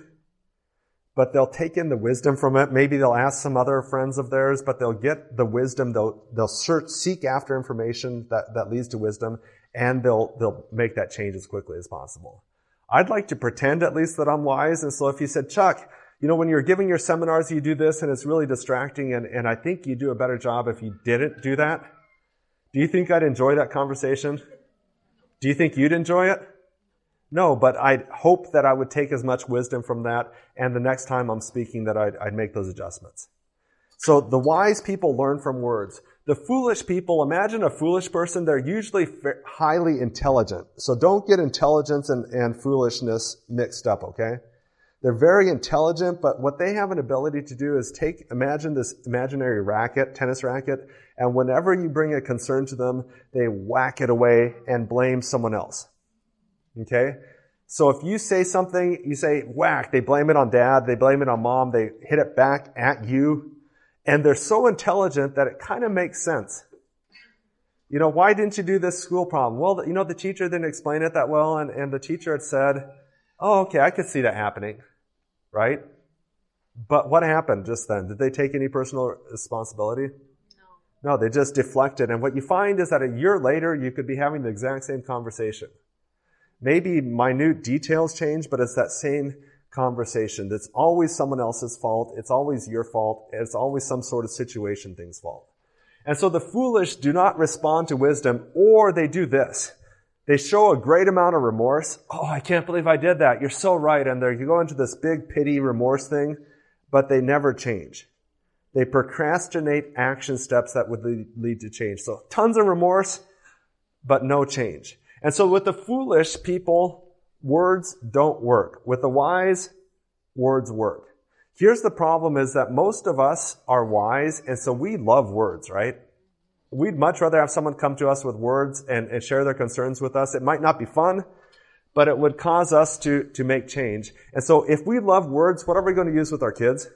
A: but they'll take in the wisdom from it. Maybe they'll ask some other friends of theirs, but they'll get the wisdom. They'll, they'll search, seek after information that, that leads to wisdom, and they'll, they'll make that change as quickly as possible. I'd like to pretend at least that I'm wise. And so if you said, Chuck, you know, when you're giving your seminars, you do this and it's really distracting. And, and I think you do a better job if you didn't do that. Do you think I'd enjoy that conversation? Do you think you'd enjoy it? No, but I'd hope that I would take as much wisdom from that, and the next time I'm speaking that I'd, I'd make those adjustments. So the wise people learn from words. The foolish people, imagine a foolish person, they're usually highly intelligent. So don't get intelligence and, and foolishness mixed up, okay? They're very intelligent, but what they have an ability to do is take, imagine this imaginary racket, tennis racket, and whenever you bring a concern to them, they whack it away and blame someone else. Okay? So if you say something, you say whack, they blame it on dad, they blame it on mom, they hit it back at you, and they're so intelligent that it kind of makes sense. You know, why didn't you do this school problem? Well, you know, the teacher didn't explain it that well, and, and the teacher had said, oh, okay, I could see that happening, right? But what happened just then? Did they take any personal responsibility? No. No, they just deflected, and what you find is that a year later, you could be having the exact same conversation. Maybe minute details change, but it's that same conversation. It's always someone else's fault. It's always your fault. It's always some sort of situation thing's fault. And so the foolish do not respond to wisdom, or they do this. They show a great amount of remorse. Oh, I can't believe I did that. You're so right. And they go into this big pity remorse thing, but they never change. They procrastinate action steps that would lead to change. So tons of remorse, but no change. And so with the foolish people, words don't work. With the wise, words work. Here's the problem is that most of us are wise, and so we love words, right? We'd much rather have someone come to us with words and, and share their concerns with us. It might not be fun, but it would cause us to, to make change. And so if we love words, what are we going to use with our kids?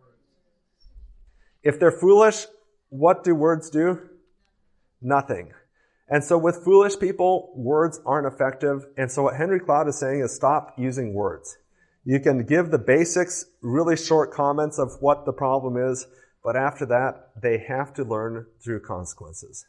A: If they're foolish, what do words do? Nothing. And so with foolish people, words aren't effective. And so what Henry Cloud is saying is stop using words. You can give the basics, really short comments of what the problem is, but after that, they have to learn through consequences.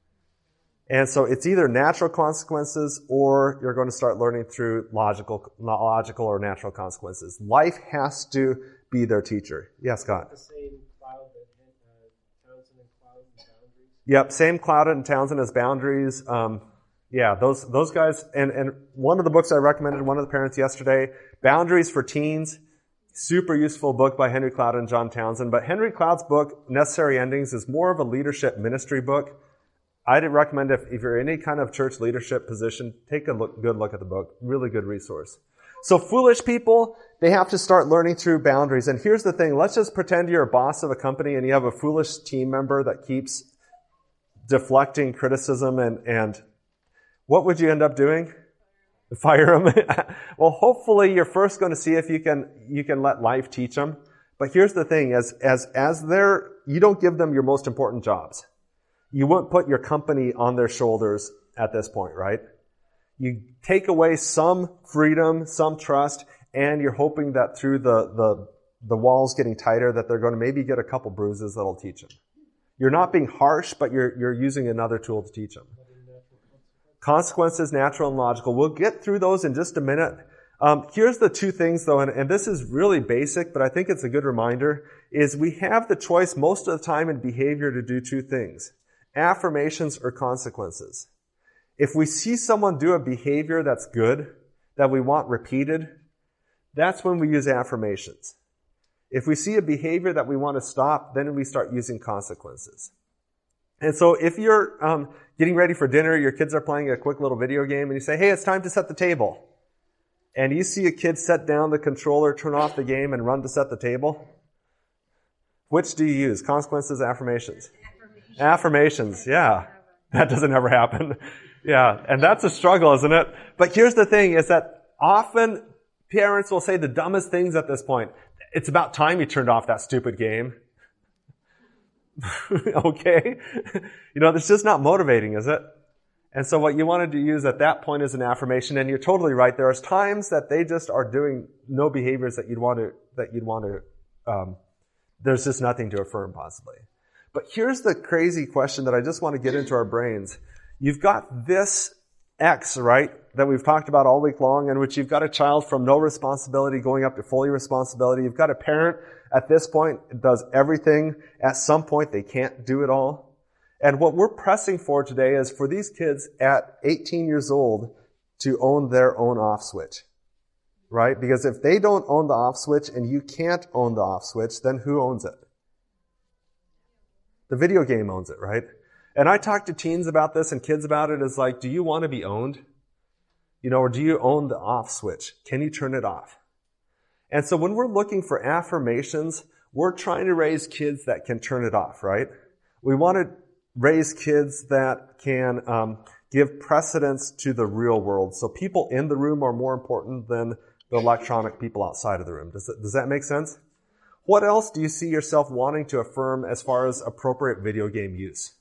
A: And so it's either natural consequences or you're going to start learning through logical, logical or natural consequences. Life has to be their teacher. Yes, Scott? The same Cloud that uh, Townsend and Cloud and Boundaries? Yep, same Cloud and Townsend as Boundaries. Um, yeah, those those guys. And, and one of the books I recommended to one of the parents yesterday, Boundaries for Teens. Super useful book by Henry Cloud and John Townsend. But Henry Cloud's book, Necessary Endings, is more of a leadership ministry book. I'd recommend if, if you're in any kind of church leadership position, take a look, good look at the book. Really good resource. So foolish people, they have to start learning through boundaries. And here's the thing. Let's just pretend you're a boss of a company and you have a foolish team member that keeps deflecting criticism and, and what would you end up doing? Fire them. Well, hopefully you're first going to see if you can, you can let life teach them. But here's the thing, as, as, as they're, you don't give them your most important jobs. You won't put your company on their shoulders at this point, right? You take away some freedom, some trust, and you're hoping that through the, the, the walls getting tighter that they're going to maybe get a couple bruises that'll teach them. You're not being harsh, but you're, you're using another tool to teach them. Consequences, natural and logical. We'll get through those in just a minute. Um, here's the two things though, and, and this is really basic, but I think it's a good reminder, is we have the choice most of the time in behavior to do two things. Affirmations or consequences. If we see someone do a behavior that's good, that we want repeated, that's when we use affirmations. If we see a behavior that we want to stop, then we start using consequences. And so if you're um, getting ready for dinner, your kids are playing a quick little video game, and you say, hey, it's time to set the table. And you see a kid set down the controller, turn off the game, and run to set the table. Which do you use? Consequences, affirmations? Affirmations, affirmations yeah. That doesn't ever happen. Yeah, and that's a struggle, isn't it? But here's the thing, is that often parents will say the dumbest things at this point. It's about time you turned off that stupid game. Okay? You know, it's just not motivating, is it? And so what you wanted to use at that point is an affirmation, and you're totally right. There are times that they just are doing no behaviors that you'd want to, that you'd want to, um, there's just nothing to affirm possibly. But here's the crazy question that I just want to get into our brains. You've got this X, right, that we've talked about all week long, in which you've got a child from no responsibility going up to fully responsibility. You've got a parent at this point that does everything. At some point, they can't do it all. And what we're pressing for today is for these kids at eighteen years old to own their own off switch, right? Because if they don't own the off switch and you can't own the off switch, then who owns it? The video game owns it, right? And I talk to teens about this and kids about it. Is like, do you want to be owned? You know, or do you own the off switch? Can you turn it off? And so when we're looking for affirmations, we're trying to raise kids that can turn it off, right? We want to raise kids that can um, give precedence to the real world. So people in the room are more important than the electronic people outside of the room. Does that, does that make sense? What else do you see yourself wanting to affirm as far as appropriate video game use?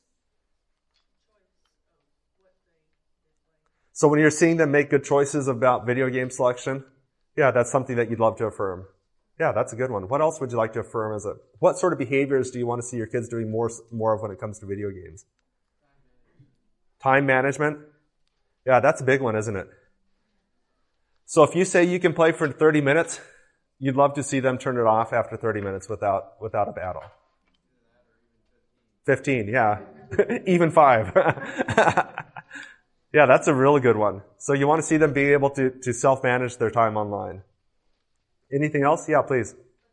A: So when you're seeing them make good choices about video game selection, yeah, that's something that you'd love to affirm. Yeah, that's a good one. What else would you like to affirm as a, what sort of behaviors do you want to see your kids doing more, more of when it comes to video games? Time management. Yeah, that's a big one, isn't it? So if you say you can play for thirty minutes, you'd love to see them turn it off after thirty minutes without, without a battle. fifteen, yeah. Even five. Yeah, that's a really good one. So you want to see them be able to, to self-manage their time online. Anything else? Yeah, please.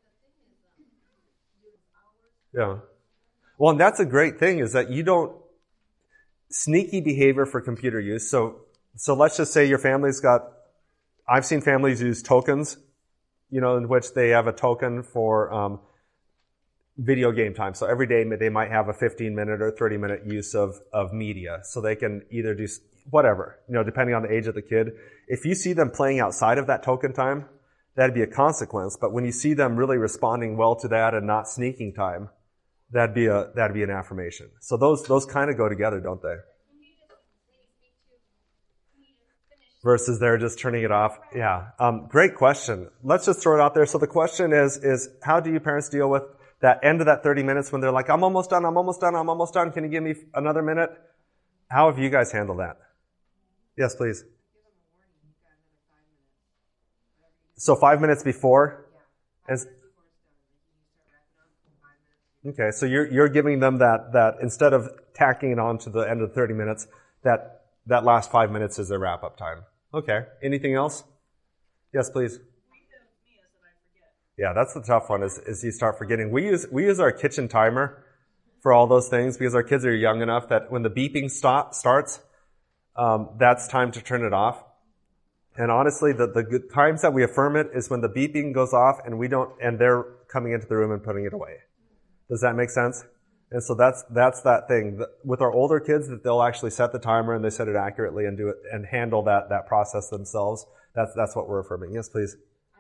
A: Yeah. Well, and that's a great thing is that you don't, sneaky behavior for computer use. So, so let's just say your family's got, I've seen families use tokens, you know, in which they have a token for, um, video game time. So every day they might have a fifteen minute or thirty minute use of, of media. So they can either do whatever, you know, depending on the age of the kid. If you see them playing outside of that token time, that'd be a consequence. But when you see them really responding well to that and not sneaking time, that'd be a, that'd be an affirmation. So those, those kind of go together, don't they? Versus they're just turning it off. Yeah. Um, great question. Let's just throw it out there. So the question is, is how do you parents deal with that end of that thirty minutes when they're like, I'm almost done, I'm almost done, I'm almost done. Can you give me another minute? How have you guys handled that? Yes, please. So five minutes before? And, okay, so you're, you're giving them that, that instead of tacking it on to the end of thirty minutes, that, that last five minutes is their wrap-up time. Okay. Anything else? Yes, please. Yeah, that's the tough one is, is you start forgetting. We use, we use our kitchen timer for all those things because our kids are young enough that when the beeping stop, starts, um, that's time to turn it off. And honestly, the, the good times that we affirm it is when the beeping goes off and we don't, and they're coming into the room and putting it away. Does that make sense? And so that's, that's that thing. With our older kids, that they'll actually set the timer and they set it accurately and do it, and handle that, that process themselves. That's, that's what we're affirming. Yes, please.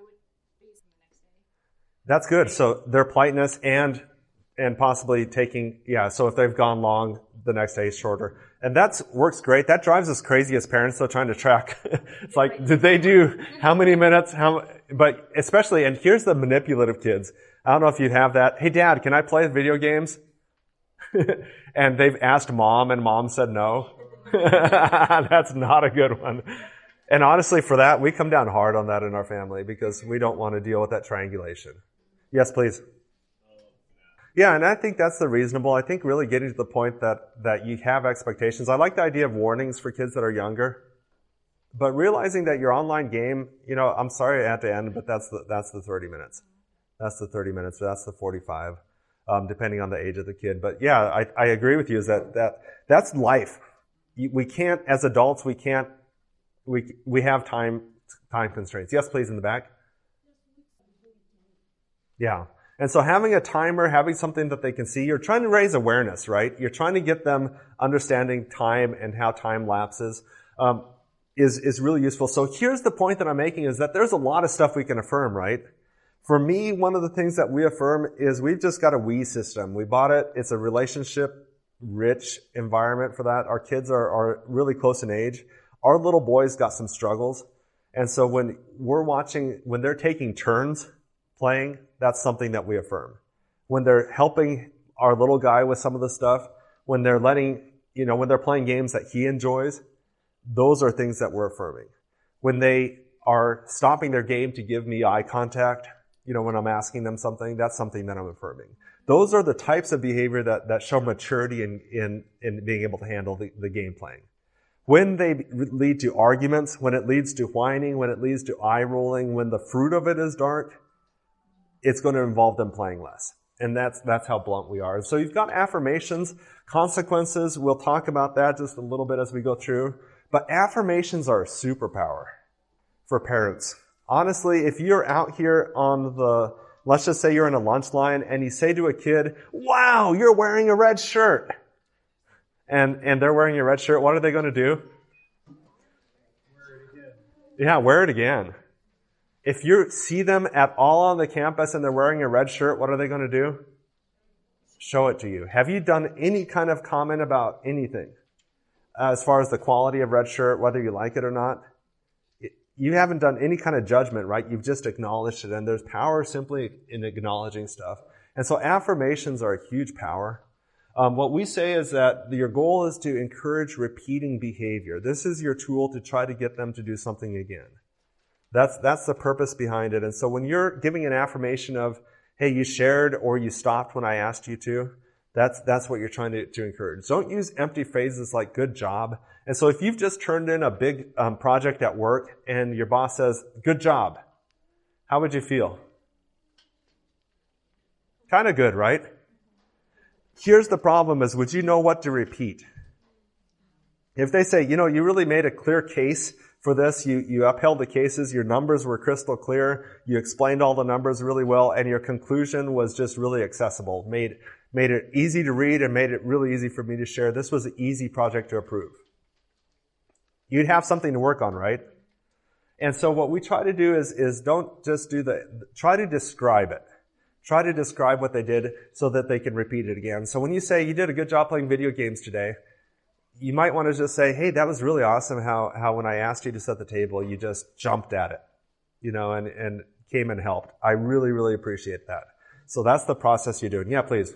A: That's good. So their politeness and, and possibly taking, yeah, so if they've gone long, the next day is shorter. And that works great. That drives us crazy as parents, though, trying to track. It's like, did they do how many minutes? How, but especially, and here's the manipulative kids. I don't know if you have that. Hey, Dad, can I play video games? And they've asked mom and mom said no. That's not a good one. And honestly, for that, we come down hard on that in our family because we don't want to deal with that triangulation. Yes, please. Yeah, and I think that's the reasonable. I think really getting to the point that, that you have expectations. I like the idea of warnings for kids that are younger. But realizing that your online game, you know, I'm sorry I had to end, but that's the, that's the thirty minutes. That's the thirty minutes. That's the forty-five, um, depending on the age of the kid. But yeah, I, I agree with you is that, that, that's life. We can't, as adults, we can't, we, we have time, time constraints. Yes, please, in the back. Yeah. And so having a timer, having something that they can see, you're trying to raise awareness, right? You're trying to get them understanding time and how time lapses, um, is, is really useful. So here's the point that I'm making is that there's a lot of stuff we can affirm, right? For me, one of the things that we affirm is we've just got a we system. We bought it. It's a relationship rich environment for that. Our kids are, are really close in age. Our little boy's got some struggles. And so when we're watching, when they're taking turns playing, that's something that we affirm. When they're helping our little guy with some of the stuff, when they're letting, you know, when they're playing games that he enjoys, those are things that we're affirming. When they are stopping their game to give me eye contact, you know, when I'm asking them something, that's something that I'm affirming. Those are the types of behavior that, that show maturity in, in, in being able to handle the, the game playing. When they lead to arguments, when it leads to whining, when it leads to eye rolling, when the fruit of it is dark, it's going to involve them playing less. And that's, that's how blunt we are. So you've got affirmations, consequences. We'll talk about that just a little bit as we go through. But affirmations are a superpower for parents. Honestly, if you're out here on the, let's just say you're in a lunch line and you say to a kid, wow, you're wearing a red shirt. And, and they're wearing a red shirt. What are they going to do? Wear it again. Yeah, wear it again. If you see them at all on the campus and they're wearing a red shirt, what are they going to do? Show it to you. Have you done any kind of comment about anything uh, as far as the quality of red shirt, whether you like it or not? It, you haven't done any kind of judgment, right? You've just acknowledged it, and there's power simply in acknowledging stuff. And so affirmations are a huge power. Um, what we say is that your goal is to encourage repeating behavior. This is your tool to try to get them to do something again. That's, that's the purpose behind it. And so when you're giving an affirmation of, hey, you shared or you stopped when I asked you to, That's, that's what you're trying to, to encourage. Don't use empty phrases like good job. And so if you've just turned in a big um, project at work and your boss says, good job, how would you feel? Kind of good, right? Here's the problem is, would you know what to repeat? If they say, you know, you really made a clear case for this, you, you upheld the cases, your numbers were crystal clear, you explained all the numbers really well, and your conclusion was just really accessible, made, made it easy to read and made it really easy for me to share. This was an easy project to approve. You'd have something to work on, right? And so what we try to do is, is don't just do the, try to describe it. Try to describe what they did so that they can repeat it again. So when you say you did a good job playing video games today, you might want to just say, hey, that was really awesome how, how when I asked you to set the table, you just jumped at it, you know, and, and came and helped. I really, really appreciate that. So that's the process you're doing. Yeah, please.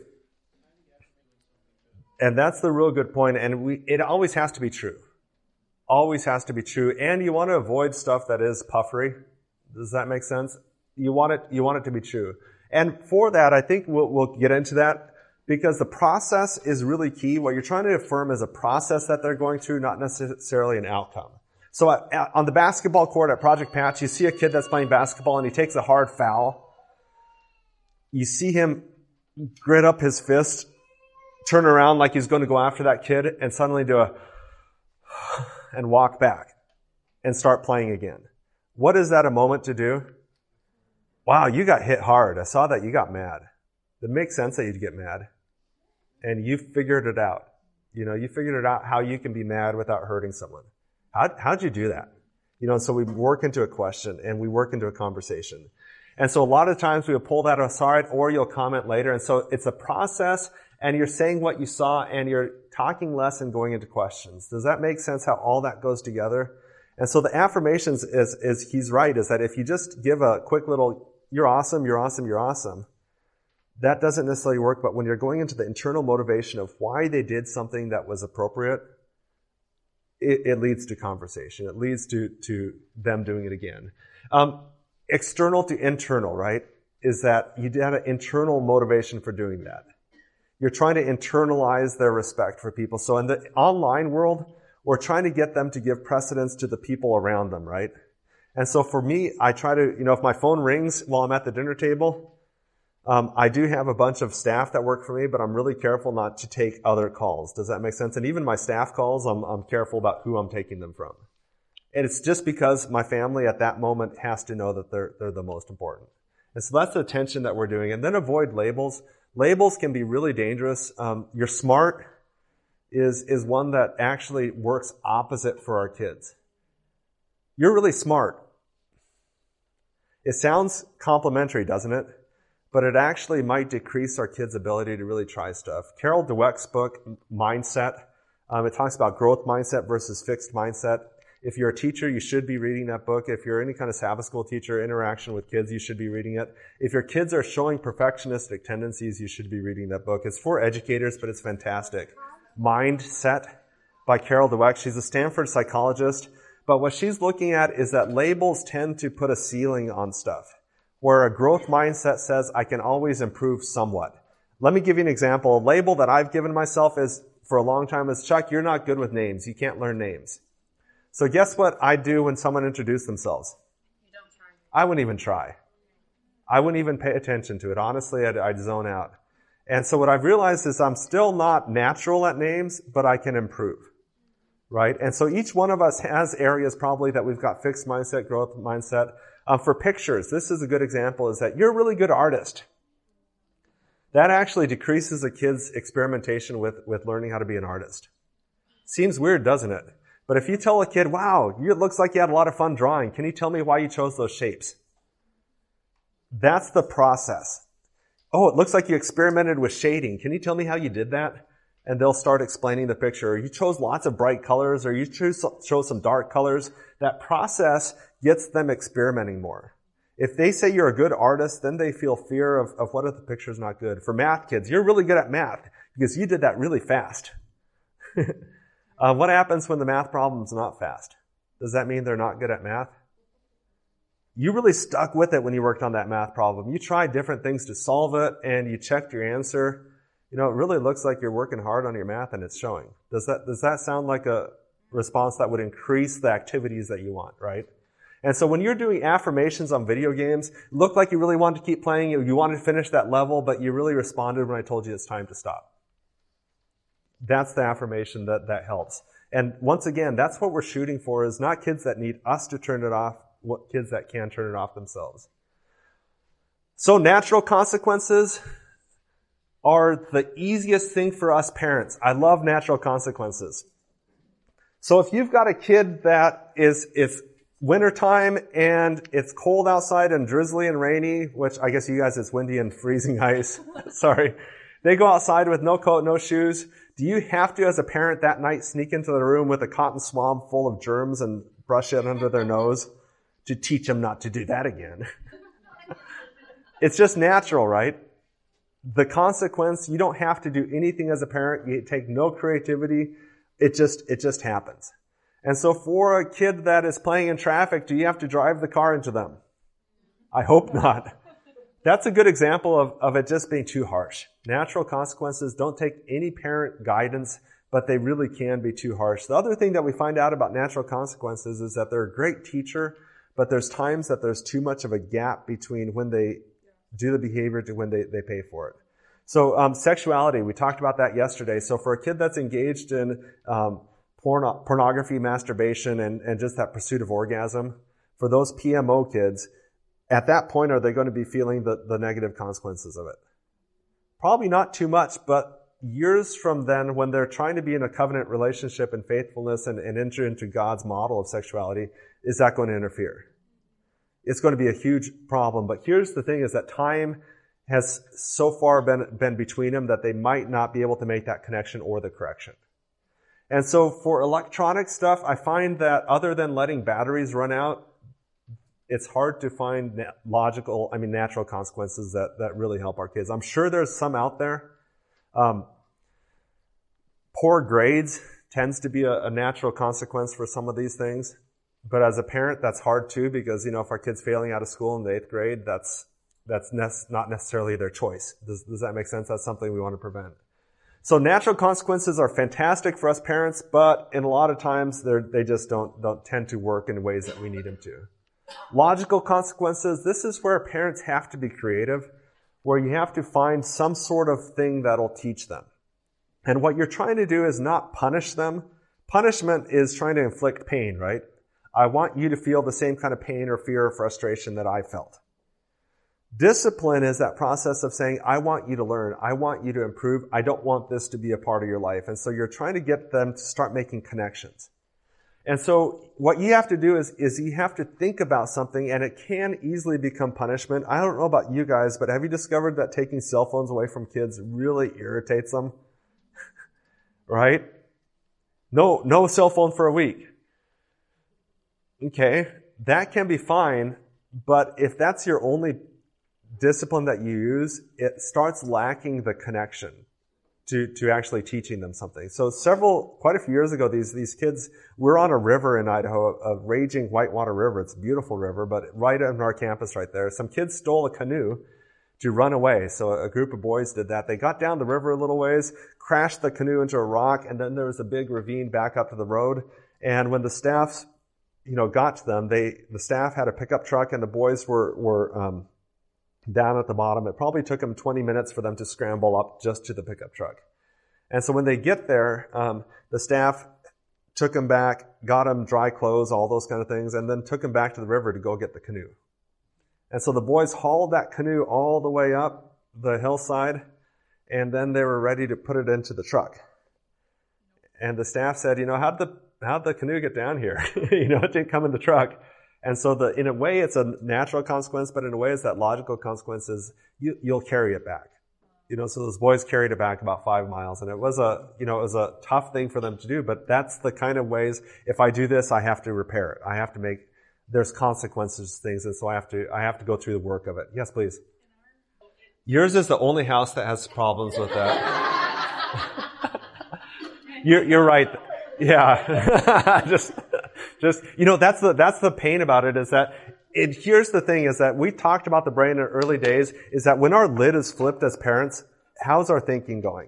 A: And that's the real good point. And we, it always has to be true. Always has to be true. And you want to avoid stuff that is puffery. Does that make sense? You want it, you want it to be true. And for that, I think we'll, we'll get into that because the process is really key. What you're trying to affirm is a process that they're going through, not necessarily an outcome. So at, at, on the basketball court at Project Patch, you see a kid that's playing basketball and he takes a hard foul. You see him grit up his fist, turn around like he's going to go after that kid, and suddenly do a and walk back and start playing again. What is that a moment to do? Wow, you got hit hard. I saw that you got mad. It makes sense that you'd get mad. And you figured it out. You know, you figured it out how you can be mad without hurting someone. How, how'd you do that? You know, so we work into a question and we work into a conversation. And so a lot of times we'll pull that aside or you'll comment later. And so it's a process and you're saying what you saw and you're talking less and going into questions. Does that make sense how all that goes together? And so the affirmations is, is he's right, is that if you just give a quick little, you're awesome, you're awesome, you're awesome, that doesn't necessarily work. But when you're going into the internal motivation of why they did something that was appropriate, it, it leads to conversation. It leads to, to them doing it again. Um, external to internal, right, is that you had an internal motivation for doing that. You're trying to internalize their respect for people. So in the online world, we're trying to get them to give precedence to the people around them, right? And so for me, I try to, you know, if my phone rings while I'm at the dinner table, um, I do have a bunch of staff that work for me, but I'm really careful not to take other calls. Does that make sense? And even my staff calls, I'm, I'm careful about who I'm taking them from. And it's just because my family at that moment has to know that they're, they're the most important. And so that's the attention that we're doing. And then avoid labels. Labels can be really dangerous. Um, you're smart is, is one that actually works opposite for our kids. You're really smart. It sounds complimentary, doesn't it? But it actually might decrease our kids' ability to really try stuff. Carol Dweck's book, Mindset, um, it talks about growth mindset versus fixed mindset. If you're a teacher, you should be reading that book. If you're any kind of Sabbath school teacher, interaction with kids, you should be reading it. If your kids are showing perfectionistic tendencies, you should be reading that book. It's for educators, but it's fantastic. Mindset by Carol Dweck. She's a Stanford psychologist. But what she's looking at is that labels tend to put a ceiling on stuff, where a growth mindset says, I can always improve somewhat. Let me give you an example. A label that I've given myself is, for a long time, is, Chuck, you're not good with names. You can't learn names. So guess what I do when someone introduces themselves?
B: You don't try.
A: I wouldn't even try. I wouldn't even pay attention to it. Honestly, I'd, I'd zone out. And so what I've realized is I'm still not natural at names, but I can improve. Right? And so each one of us has areas probably that we've got fixed mindset, growth mindset. Um, for pictures, this is a good example, is that you're a really good artist. That actually decreases a kid's experimentation with, with learning how to be an artist. Seems weird, doesn't it? But if you tell a kid, wow, you, it looks like you had a lot of fun drawing. Can you tell me why you chose those shapes? That's the process. Oh, it looks like you experimented with shading. Can you tell me how you did that? And they'll start explaining the picture. Or you chose lots of bright colors, or you chose, chose some dark colors. That process gets them experimenting more. If they say you're a good artist, then they feel fear of, of what if the picture's not good. For math kids, you're really good at math because you did that really fast. Uh, what happens when the math problem's not fast? Does that mean they're not good at math? You really stuck with it when you worked on that math problem. You tried different things to solve it, and you checked your answer. You know, it really looks like you're working hard on your math and it's showing. Does that, does that sound like a response that would increase the activities that you want, right? And so when you're doing affirmations on video games, it looked like you really wanted to keep playing, you wanted to finish that level, but you really responded when I told you it's time to stop. That's the affirmation that, that helps. And once again, that's what we're shooting for, is not kids that need us to turn it off, what kids that can turn it off themselves. So natural consequences are the easiest thing for us parents. I love natural consequences. So if you've got a kid that is, it's wintertime and it's cold outside and drizzly and rainy, which I guess you guys it's windy and freezing ice. Sorry. They go outside with no coat, no shoes. Do you have to, as a parent that night, sneak into the room with a cotton swab full of germs and brush it under their nose to teach them not to do that again? It's just natural, right? The consequence, you don't have to do anything as a parent. You take no creativity. It just, it just happens. And so for a kid that is playing in traffic, do you have to drive the car into them? I hope not. That's a good example of, of it just being too harsh. Natural consequences don't take any parent guidance, but they really can be too harsh. The other thing that we find out about natural consequences is that they're a great teacher, but there's times that there's too much of a gap between when they do the behavior to when they, they pay for it. So um, sexuality, we talked about that yesterday. So for a kid that's engaged in um, porno- pornography, masturbation, and, and just that pursuit of orgasm, for those P M O kids, at that point, are they going to be feeling the, the negative consequences of it? Probably not too much, but years from then, when they're trying to be in a covenant relationship and faithfulness and, and enter into God's model of sexuality, is that going to interfere? It's going to be a huge problem. But here's the thing, is that time has so far been, been between them that they might not be able to make that connection or the correction. And so for electronic stuff, I find that other than letting batteries run out, it's hard to find na- logical, I mean, natural consequences that, that really help our kids. I'm sure there's some out there. Um, poor grades tends to be a, a natural consequence for some of these things. But as a parent, that's hard too, because, you know, if our kid's failing out of school in the eighth grade, that's, that's ne- not necessarily their choice. Does, does that make sense? That's something we want to prevent. So natural consequences are fantastic for us parents, but in a lot of times, they're, they just don't, don't tend to work in ways that we need them to. Logical consequences, this is where parents have to be creative, where you have to find some sort of thing that'll teach them. And what you're trying to do is not punish them. Punishment is trying to inflict pain, right? I want you to feel the same kind of pain or fear or frustration that I felt. Discipline is that process of saying, I want you to learn. I want you to improve. I don't want this to be a part of your life. And so you're trying to get them to start making connections. And so what you have to do is, is you have to think about something, and it can easily become punishment. I don't know about you guys, but have you discovered that taking cell phones away from kids really irritates them? Right? No, no cell phone for a week. Okay, that can be fine, but if that's your only discipline that you use, it starts lacking the connection to, to actually teaching them something. So several, quite a few years ago, these, these kids, we're on a river in Idaho, a raging whitewater river. It's a beautiful river, but right on our campus right there, some kids stole a canoe to run away. So a group of boys did that. They got down the river a little ways, crashed the canoe into a rock, and then there was a big ravine back up to the road. And when the staff, you know, got to them, they, the staff had a pickup truck and the boys were, were, um, down at the bottom. It probably took them twenty minutes for them to scramble up just to the pickup truck. And so when they get there, um, the staff took them back, got them dry clothes, all those kind of things, and then took them back to the river to go get the canoe. And so the boys hauled that canoe all the way up the hillside, and then they were ready to put it into the truck. And the staff said, you know, how'd the, how'd the canoe get down here? You know, it didn't come in the truck. And so the, in a way, it's a natural consequence, but in a way, it's that logical consequence is you, you'll carry it back. You know, so those boys carried it back about five miles, and it was a, you know, it was a tough thing for them to do, but that's the kind of ways, if I do this, I have to repair it. I have to make, there's consequences to things, and so I have to, I have to go through the work of it. Yes, please. Yours is the only house that has problems with that. you're, you're right. Yeah. just, just, you know, that's the, that's the pain about it is that it, here's the thing is that we talked about the brain in early days is that when our lid is flipped as parents, how's our thinking going?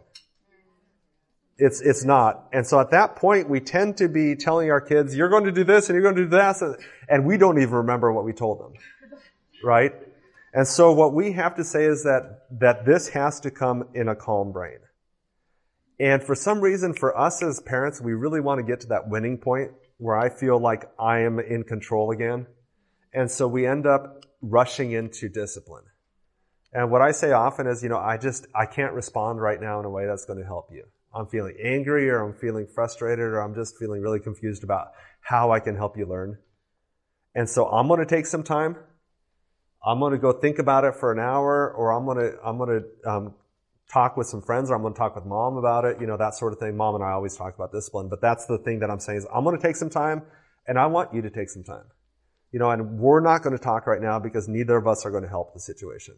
A: It's, it's not. And so at that point, we tend to be telling our kids, you're going to do this and you're going to do that. And we don't even remember what we told them. Right? And so what we have to say is that, that this has to come in a calm brain. And for some reason, for us as parents, we really want to get to that winning point where I feel like I am in control again. And so we end up rushing into discipline. And what I say often is, you know, I just, I can't respond right now in a way that's going to help you. I'm feeling angry, or I'm feeling frustrated, or I'm just feeling really confused about how I can help you learn. And so I'm going to take some time. I'm going to go think about it for an hour, or I'm going to, I'm going to, um, talk with some friends, or I'm going to talk with mom about it, you know, that sort of thing. Mom and I always talk about discipline, but that's the thing that I'm saying is I'm going to take some time, and I want you to take some time. You know, and we're not going to talk right now because neither of us are going to help the situation.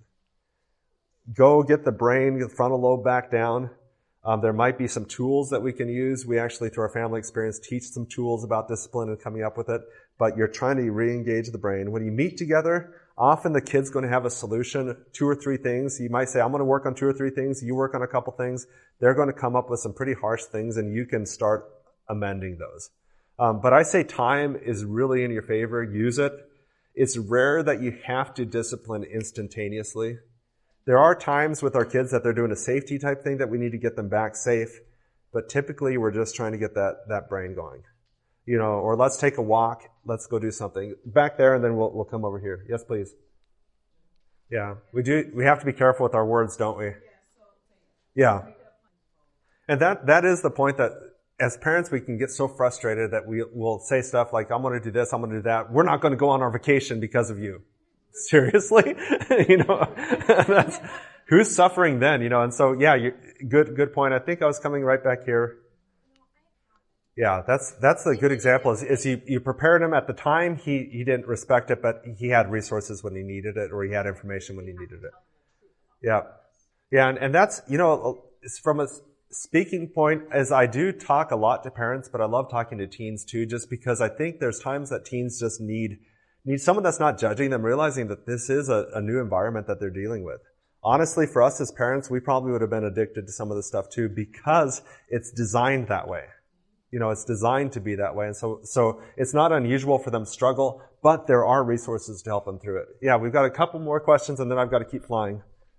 A: Go get the brain, the frontal lobe back down. Um, there might be some tools that we can use. We actually, through our family experience, teach some tools about discipline and coming up with it, but you're trying to re-engage the brain. When you meet together, often the kid's going to have a solution, two or three things. You might say, I'm going to work on two or three things. You work on a couple things. They're going to come up with some pretty harsh things, and you can start amending those. Um, but I say time is really in your favor. Use it. It's rare that you have to discipline instantaneously. There are times with our kids that they're doing a safety type thing that we need to get them back safe. But typically, we're just trying to get that, that brain going. You know, or let's take a walk. Let's go do something back there, and then we'll, we'll come over here. Yes, please. Yeah, we do. We have to be careful with our words, don't we? Yeah. And that, that is the point that as parents, we can get so frustrated that we will say stuff like, I'm going to do this, I'm going to do that. We're not going to go on our vacation because of you. Seriously? You know, that's, who's suffering then? You know, and so, yeah, you, good, good point. I think I was coming right back here. Yeah, that's, that's a good example is, is you, you prepared him at the time. He, he didn't respect it, but he had resources when he needed it, or he had information when he needed it. Yeah. Yeah. And, and that's, you know, it's from a speaking point, as I do talk a lot to parents, but I love talking to teens too, just because I think there's times that teens just need, need someone that's not judging them, realizing that this is a, a new environment that they're dealing with. Honestly, for us as parents, we probably would have been addicted to some of this stuff too, because it's designed that way. You know, it's designed to be that way. And so, so it's not unusual for them to struggle, but there are resources to help them through it. Yeah, we've got a couple more questions, and then I've got to keep flying.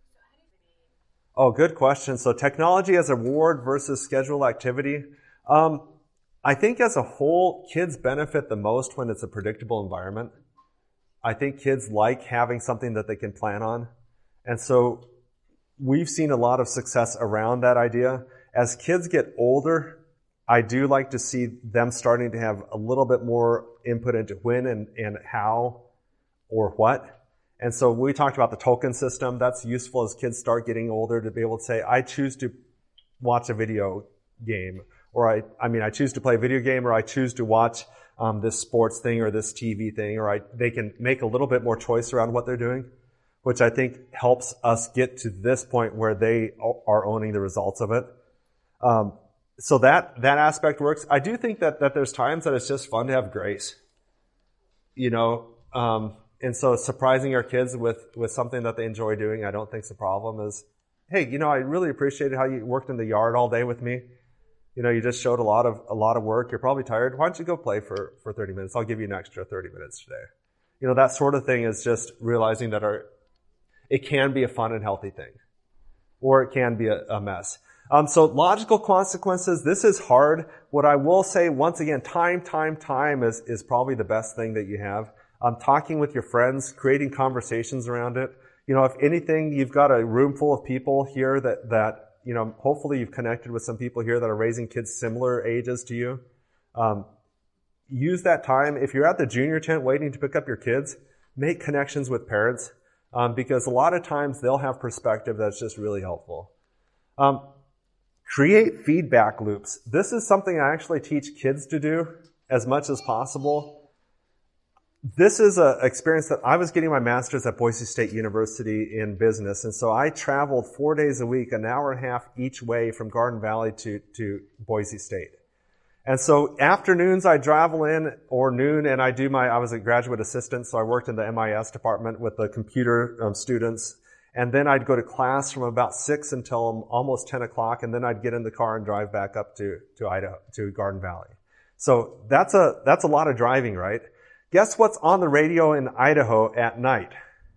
A: Oh, good question. So technology as a reward versus scheduled activity. Um, I think as a whole, kids benefit the most when it's a predictable environment. I think kids like having something that they can plan on. And so we've seen a lot of success around that idea. As kids get older, I do like to see them starting to have a little bit more input into when and, and how or what. And so we talked about the token system. That's useful as kids start getting older to be able to say, I choose to watch a video game, or I, I mean, I choose to play a video game, or I choose to watch um, this sports thing or this T V thing, or I, they can make a little bit more choice around what they're doing, which I think helps us get to this point where they are owning the results of it. Um, so that, that aspect works. I do think that, that there's times that it's just fun to have grace, you know, um, and so surprising our kids with, with something that they enjoy doing, I don't think's a problem. Is, hey, you know, I really appreciated how you worked in the yard all day with me. You know, you just showed a lot of, a lot of work. You're probably tired. Why don't you go play for, for thirty minutes? I'll give you an extra thirty minutes today. You know, that sort of thing is just realizing that our, it can be a fun and healthy thing, or it can be a, a mess. Um, so logical consequences, this is hard. What I will say, once again, time, time, time is, is probably the best thing that you have. Um, talking with your friends, creating conversations around it. You know, if anything, you've got a room full of people here that, that, you know, hopefully you've connected with some people here that are raising kids similar ages to you. Um, use that time. If you're at the junior tent waiting to pick up your kids, make connections with parents, um, because a lot of times they'll have perspective that's just really helpful. Um, create feedback loops. This is something I actually teach kids to do as much as possible. This is an experience that I was getting my master's at Boise State University in business. And so I traveled four days a week, an hour and a half each way from Garden Valley to, to Boise State. And so afternoons I travel in, or noon, and I do my, I was a graduate assistant, so I worked in the M I S department with the computer um, students. And then I'd go to class from about six until almost ten o'clock, and then I'd get in the car and drive back up to, to Idaho, to Garden Valley. So that's a, that's a lot of driving, right? Guess what's on the radio in Idaho at night?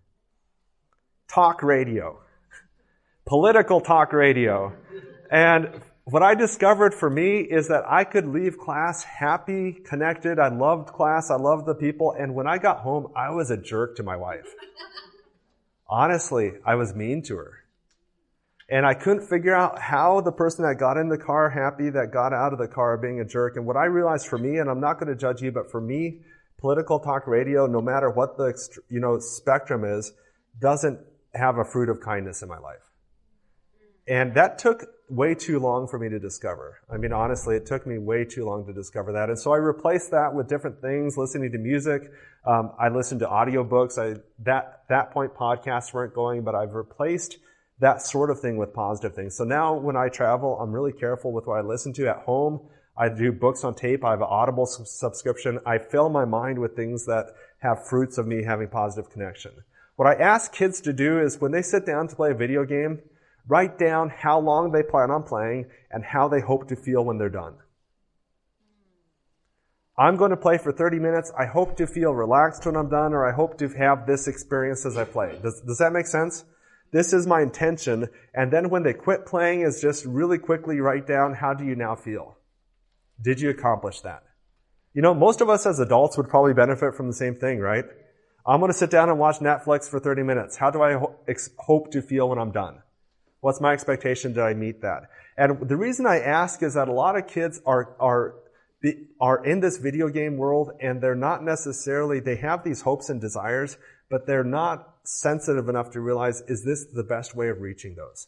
A: Talk radio. Political talk radio. And what I discovered for me is that I could leave class happy, connected. I loved class. I loved the people. And when I got home, I was a jerk to my wife. Honestly, I was mean to her. And I couldn't figure out how the person that got in the car happy, that got out of the car being a jerk. And what I realized for me, and I'm not going to judge you, but for me, political talk radio, no matter what the, you know, spectrum is, doesn't have a fruit of kindness in my life. And that took way too long for me to discover. I mean, honestly, it took me way too long to discover that. And so I replaced that with different things, listening to music. Um, I listened to audiobooks. I, that, that point podcasts weren't going, but I've replaced that sort of thing with positive things. So now when I travel, I'm really careful with what I listen to at home. I do books on tape. I have an Audible subscription. I fill my mind with things that have fruits of me having positive connection. What I ask kids to do is when they sit down to play a video game, write down how long they plan on playing and how they hope to feel when they're done. I'm going to play for thirty minutes. I hope to feel relaxed when I'm done, or I hope to have this experience as I play. Does, does that make sense? This is my intention. And then when they quit playing is just really quickly write down, how do you now feel? Did you accomplish that? You know, most of us as adults would probably benefit from the same thing, right? I'm going to sit down and watch Netflix for thirty minutes. How do I ho- ex- hope to feel when I'm done? What's my expectation? Did I meet that? And the reason I ask is that a lot of kids are, are, are in this video game world, and they're not necessarily, they have these hopes and desires, but they're not sensitive enough to realize, is this the best way of reaching those?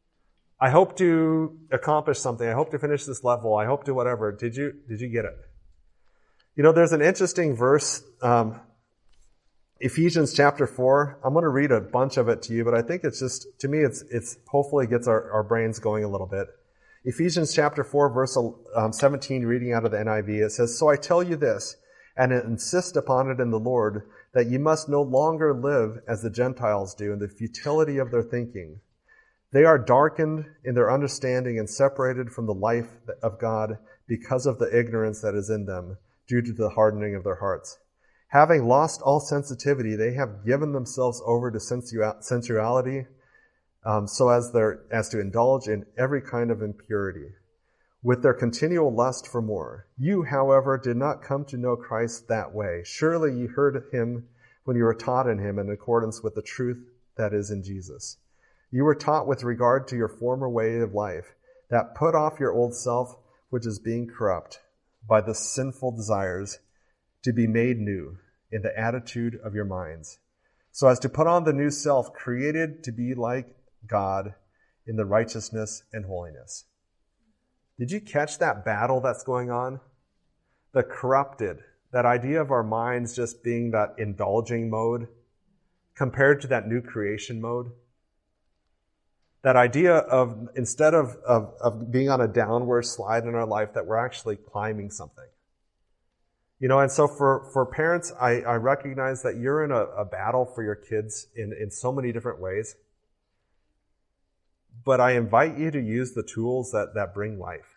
A: I hope to accomplish something. I hope to finish this level. I hope to whatever. Did you, did you get it? You know, there's an interesting verse, um, Ephesians chapter four. I'm going to read a bunch of it to you, but I think it's just, to me, it's, it's hopefully gets our, our brains going a little bit. Ephesians chapter four, verse um, seventeen, reading out of the N I V, it says, "So I tell you this, and insist upon it in the Lord, that you must no longer live as the Gentiles do in the futility of their thinking. They are darkened in their understanding and separated from the life of God because of the ignorance that is in them, due to the hardening of their hearts. Having lost all sensitivity, they have given themselves over to sensuality, um, so as, as to indulge in every kind of impurity, with their continual lust for more. You, however, did not come to know Christ that way. Surely you heard him when you were taught in him in accordance with the truth that is in Jesus. You were taught with regard to your former way of life, that put off your old self, which is being corrupt by the sinful desires, to be made new in the attitude of your minds, so as to put on the new self, created to be like God in the righteousness and holiness." Did you catch that battle that's going on? The corrupted, that idea of our minds just being that indulging mode compared to that new creation mode. That idea of, instead of, of, of being on a downward slide in our life, that we're actually climbing something. You know, and so for, for parents, I, I recognize that you're in a, a battle for your kids in, in so many different ways. But I invite you to use the tools that, that bring life.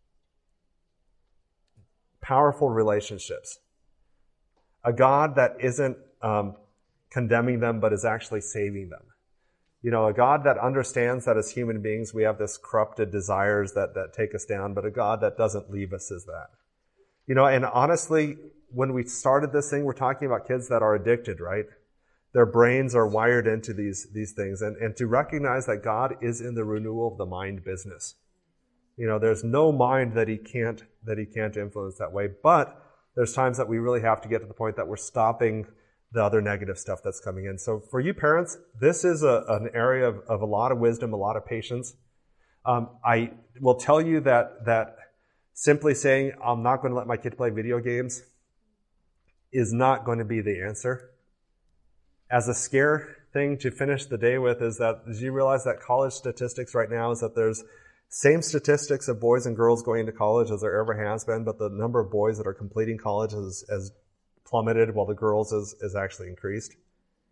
A: Powerful relationships. A God that isn't um, condemning them, but is actually saving them. You know, a God that understands that as human beings we have this corrupted desires that, that take us down, but a God that doesn't leave us as that. You know, and honestly, when we started this thing, we're talking about kids that are addicted, right? Their brains are wired into these, these things. And, and to recognize that God is in the renewal of the mind business. You know, there's no mind that he can't, that he can't influence that way. But there's times that we really have to get to the point that we're stopping the other negative stuff that's coming in. So for you parents, this is a, an area of, of a lot of wisdom, a lot of patience. Um, I will tell you that, that simply saying, I'm not going to let my kid play video games is not going to be the answer. As a scare thing to finish the day with is that, did you realize that college statistics right now is that there's same statistics of boys and girls going to college as there ever has been, but the number of boys that are completing college has, has plummeted while the girls is, is actually increased.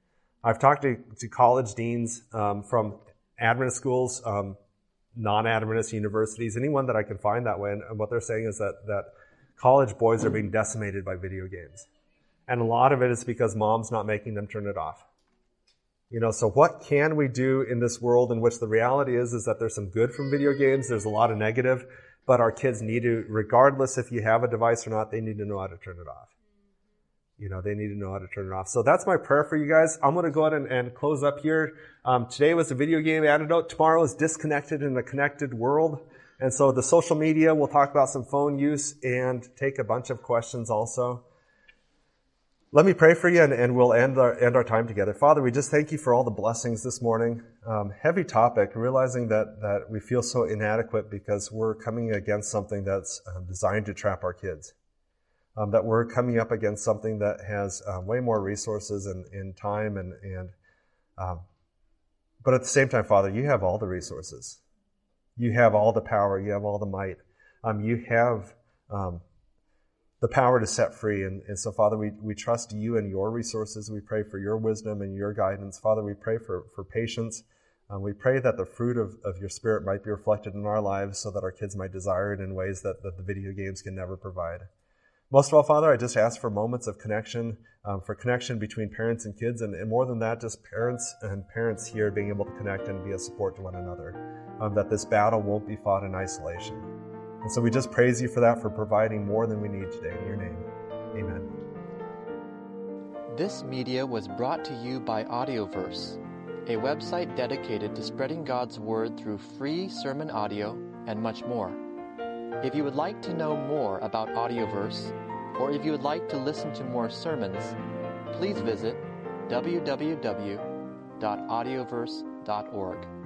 A: I've talked to, to college deans um, from Adventist schools, um, non-Adventist universities, anyone that I can find that way, and, and what they're saying is that, that college boys are being decimated by video games. And a lot of it is because mom's not making them turn it off. You know, so what can we do in this world in which the reality is, is that there's some good from video games, there's a lot of negative, but our kids need to, regardless if you have a device or not, they need to know how to turn it off. You know, they need to know how to turn it off. So that's my prayer for you guys. I'm going to go ahead and, and close up here. Um, today was a video game antidote. Tomorrow is disconnected in a connected world. And so the social media, we'll talk about some phone use and take a bunch of questions also. Let me pray for you, and, and we'll end our, end our time together. Father, we just thank you for all the blessings this morning. Um, heavy topic, realizing that, that we feel so inadequate because we're coming against something that's um, designed to trap our kids. Um, that we're coming up against something that has uh, way more resources and, and time and, and um, but at the same time, Father, you have all the resources. You have all the power. You have all the might. Um, you have um, the power to set free. And, and so, Father, we, we trust you and your resources. We pray for your wisdom and your guidance. Father, we pray for, for patience. Um, we pray that the fruit of, of your Spirit might be reflected in our lives so that our kids might desire it in ways that, that the video games can never provide. Most of all, Father, I just ask for moments of connection, um, for connection between parents and kids, and, and more than that, just parents and parents here being able to connect and be a support to one another, um, that this battle won't be fought in isolation. And so we just praise you for that, for providing more than we need today. In your name, amen.
B: This media was brought to you by Audioverse, a website dedicated to spreading God's Word through free sermon audio and much more. If you would like to know more about Audioverse, or if you would like to listen to more sermons, please visit w w w dot audioverse dot org.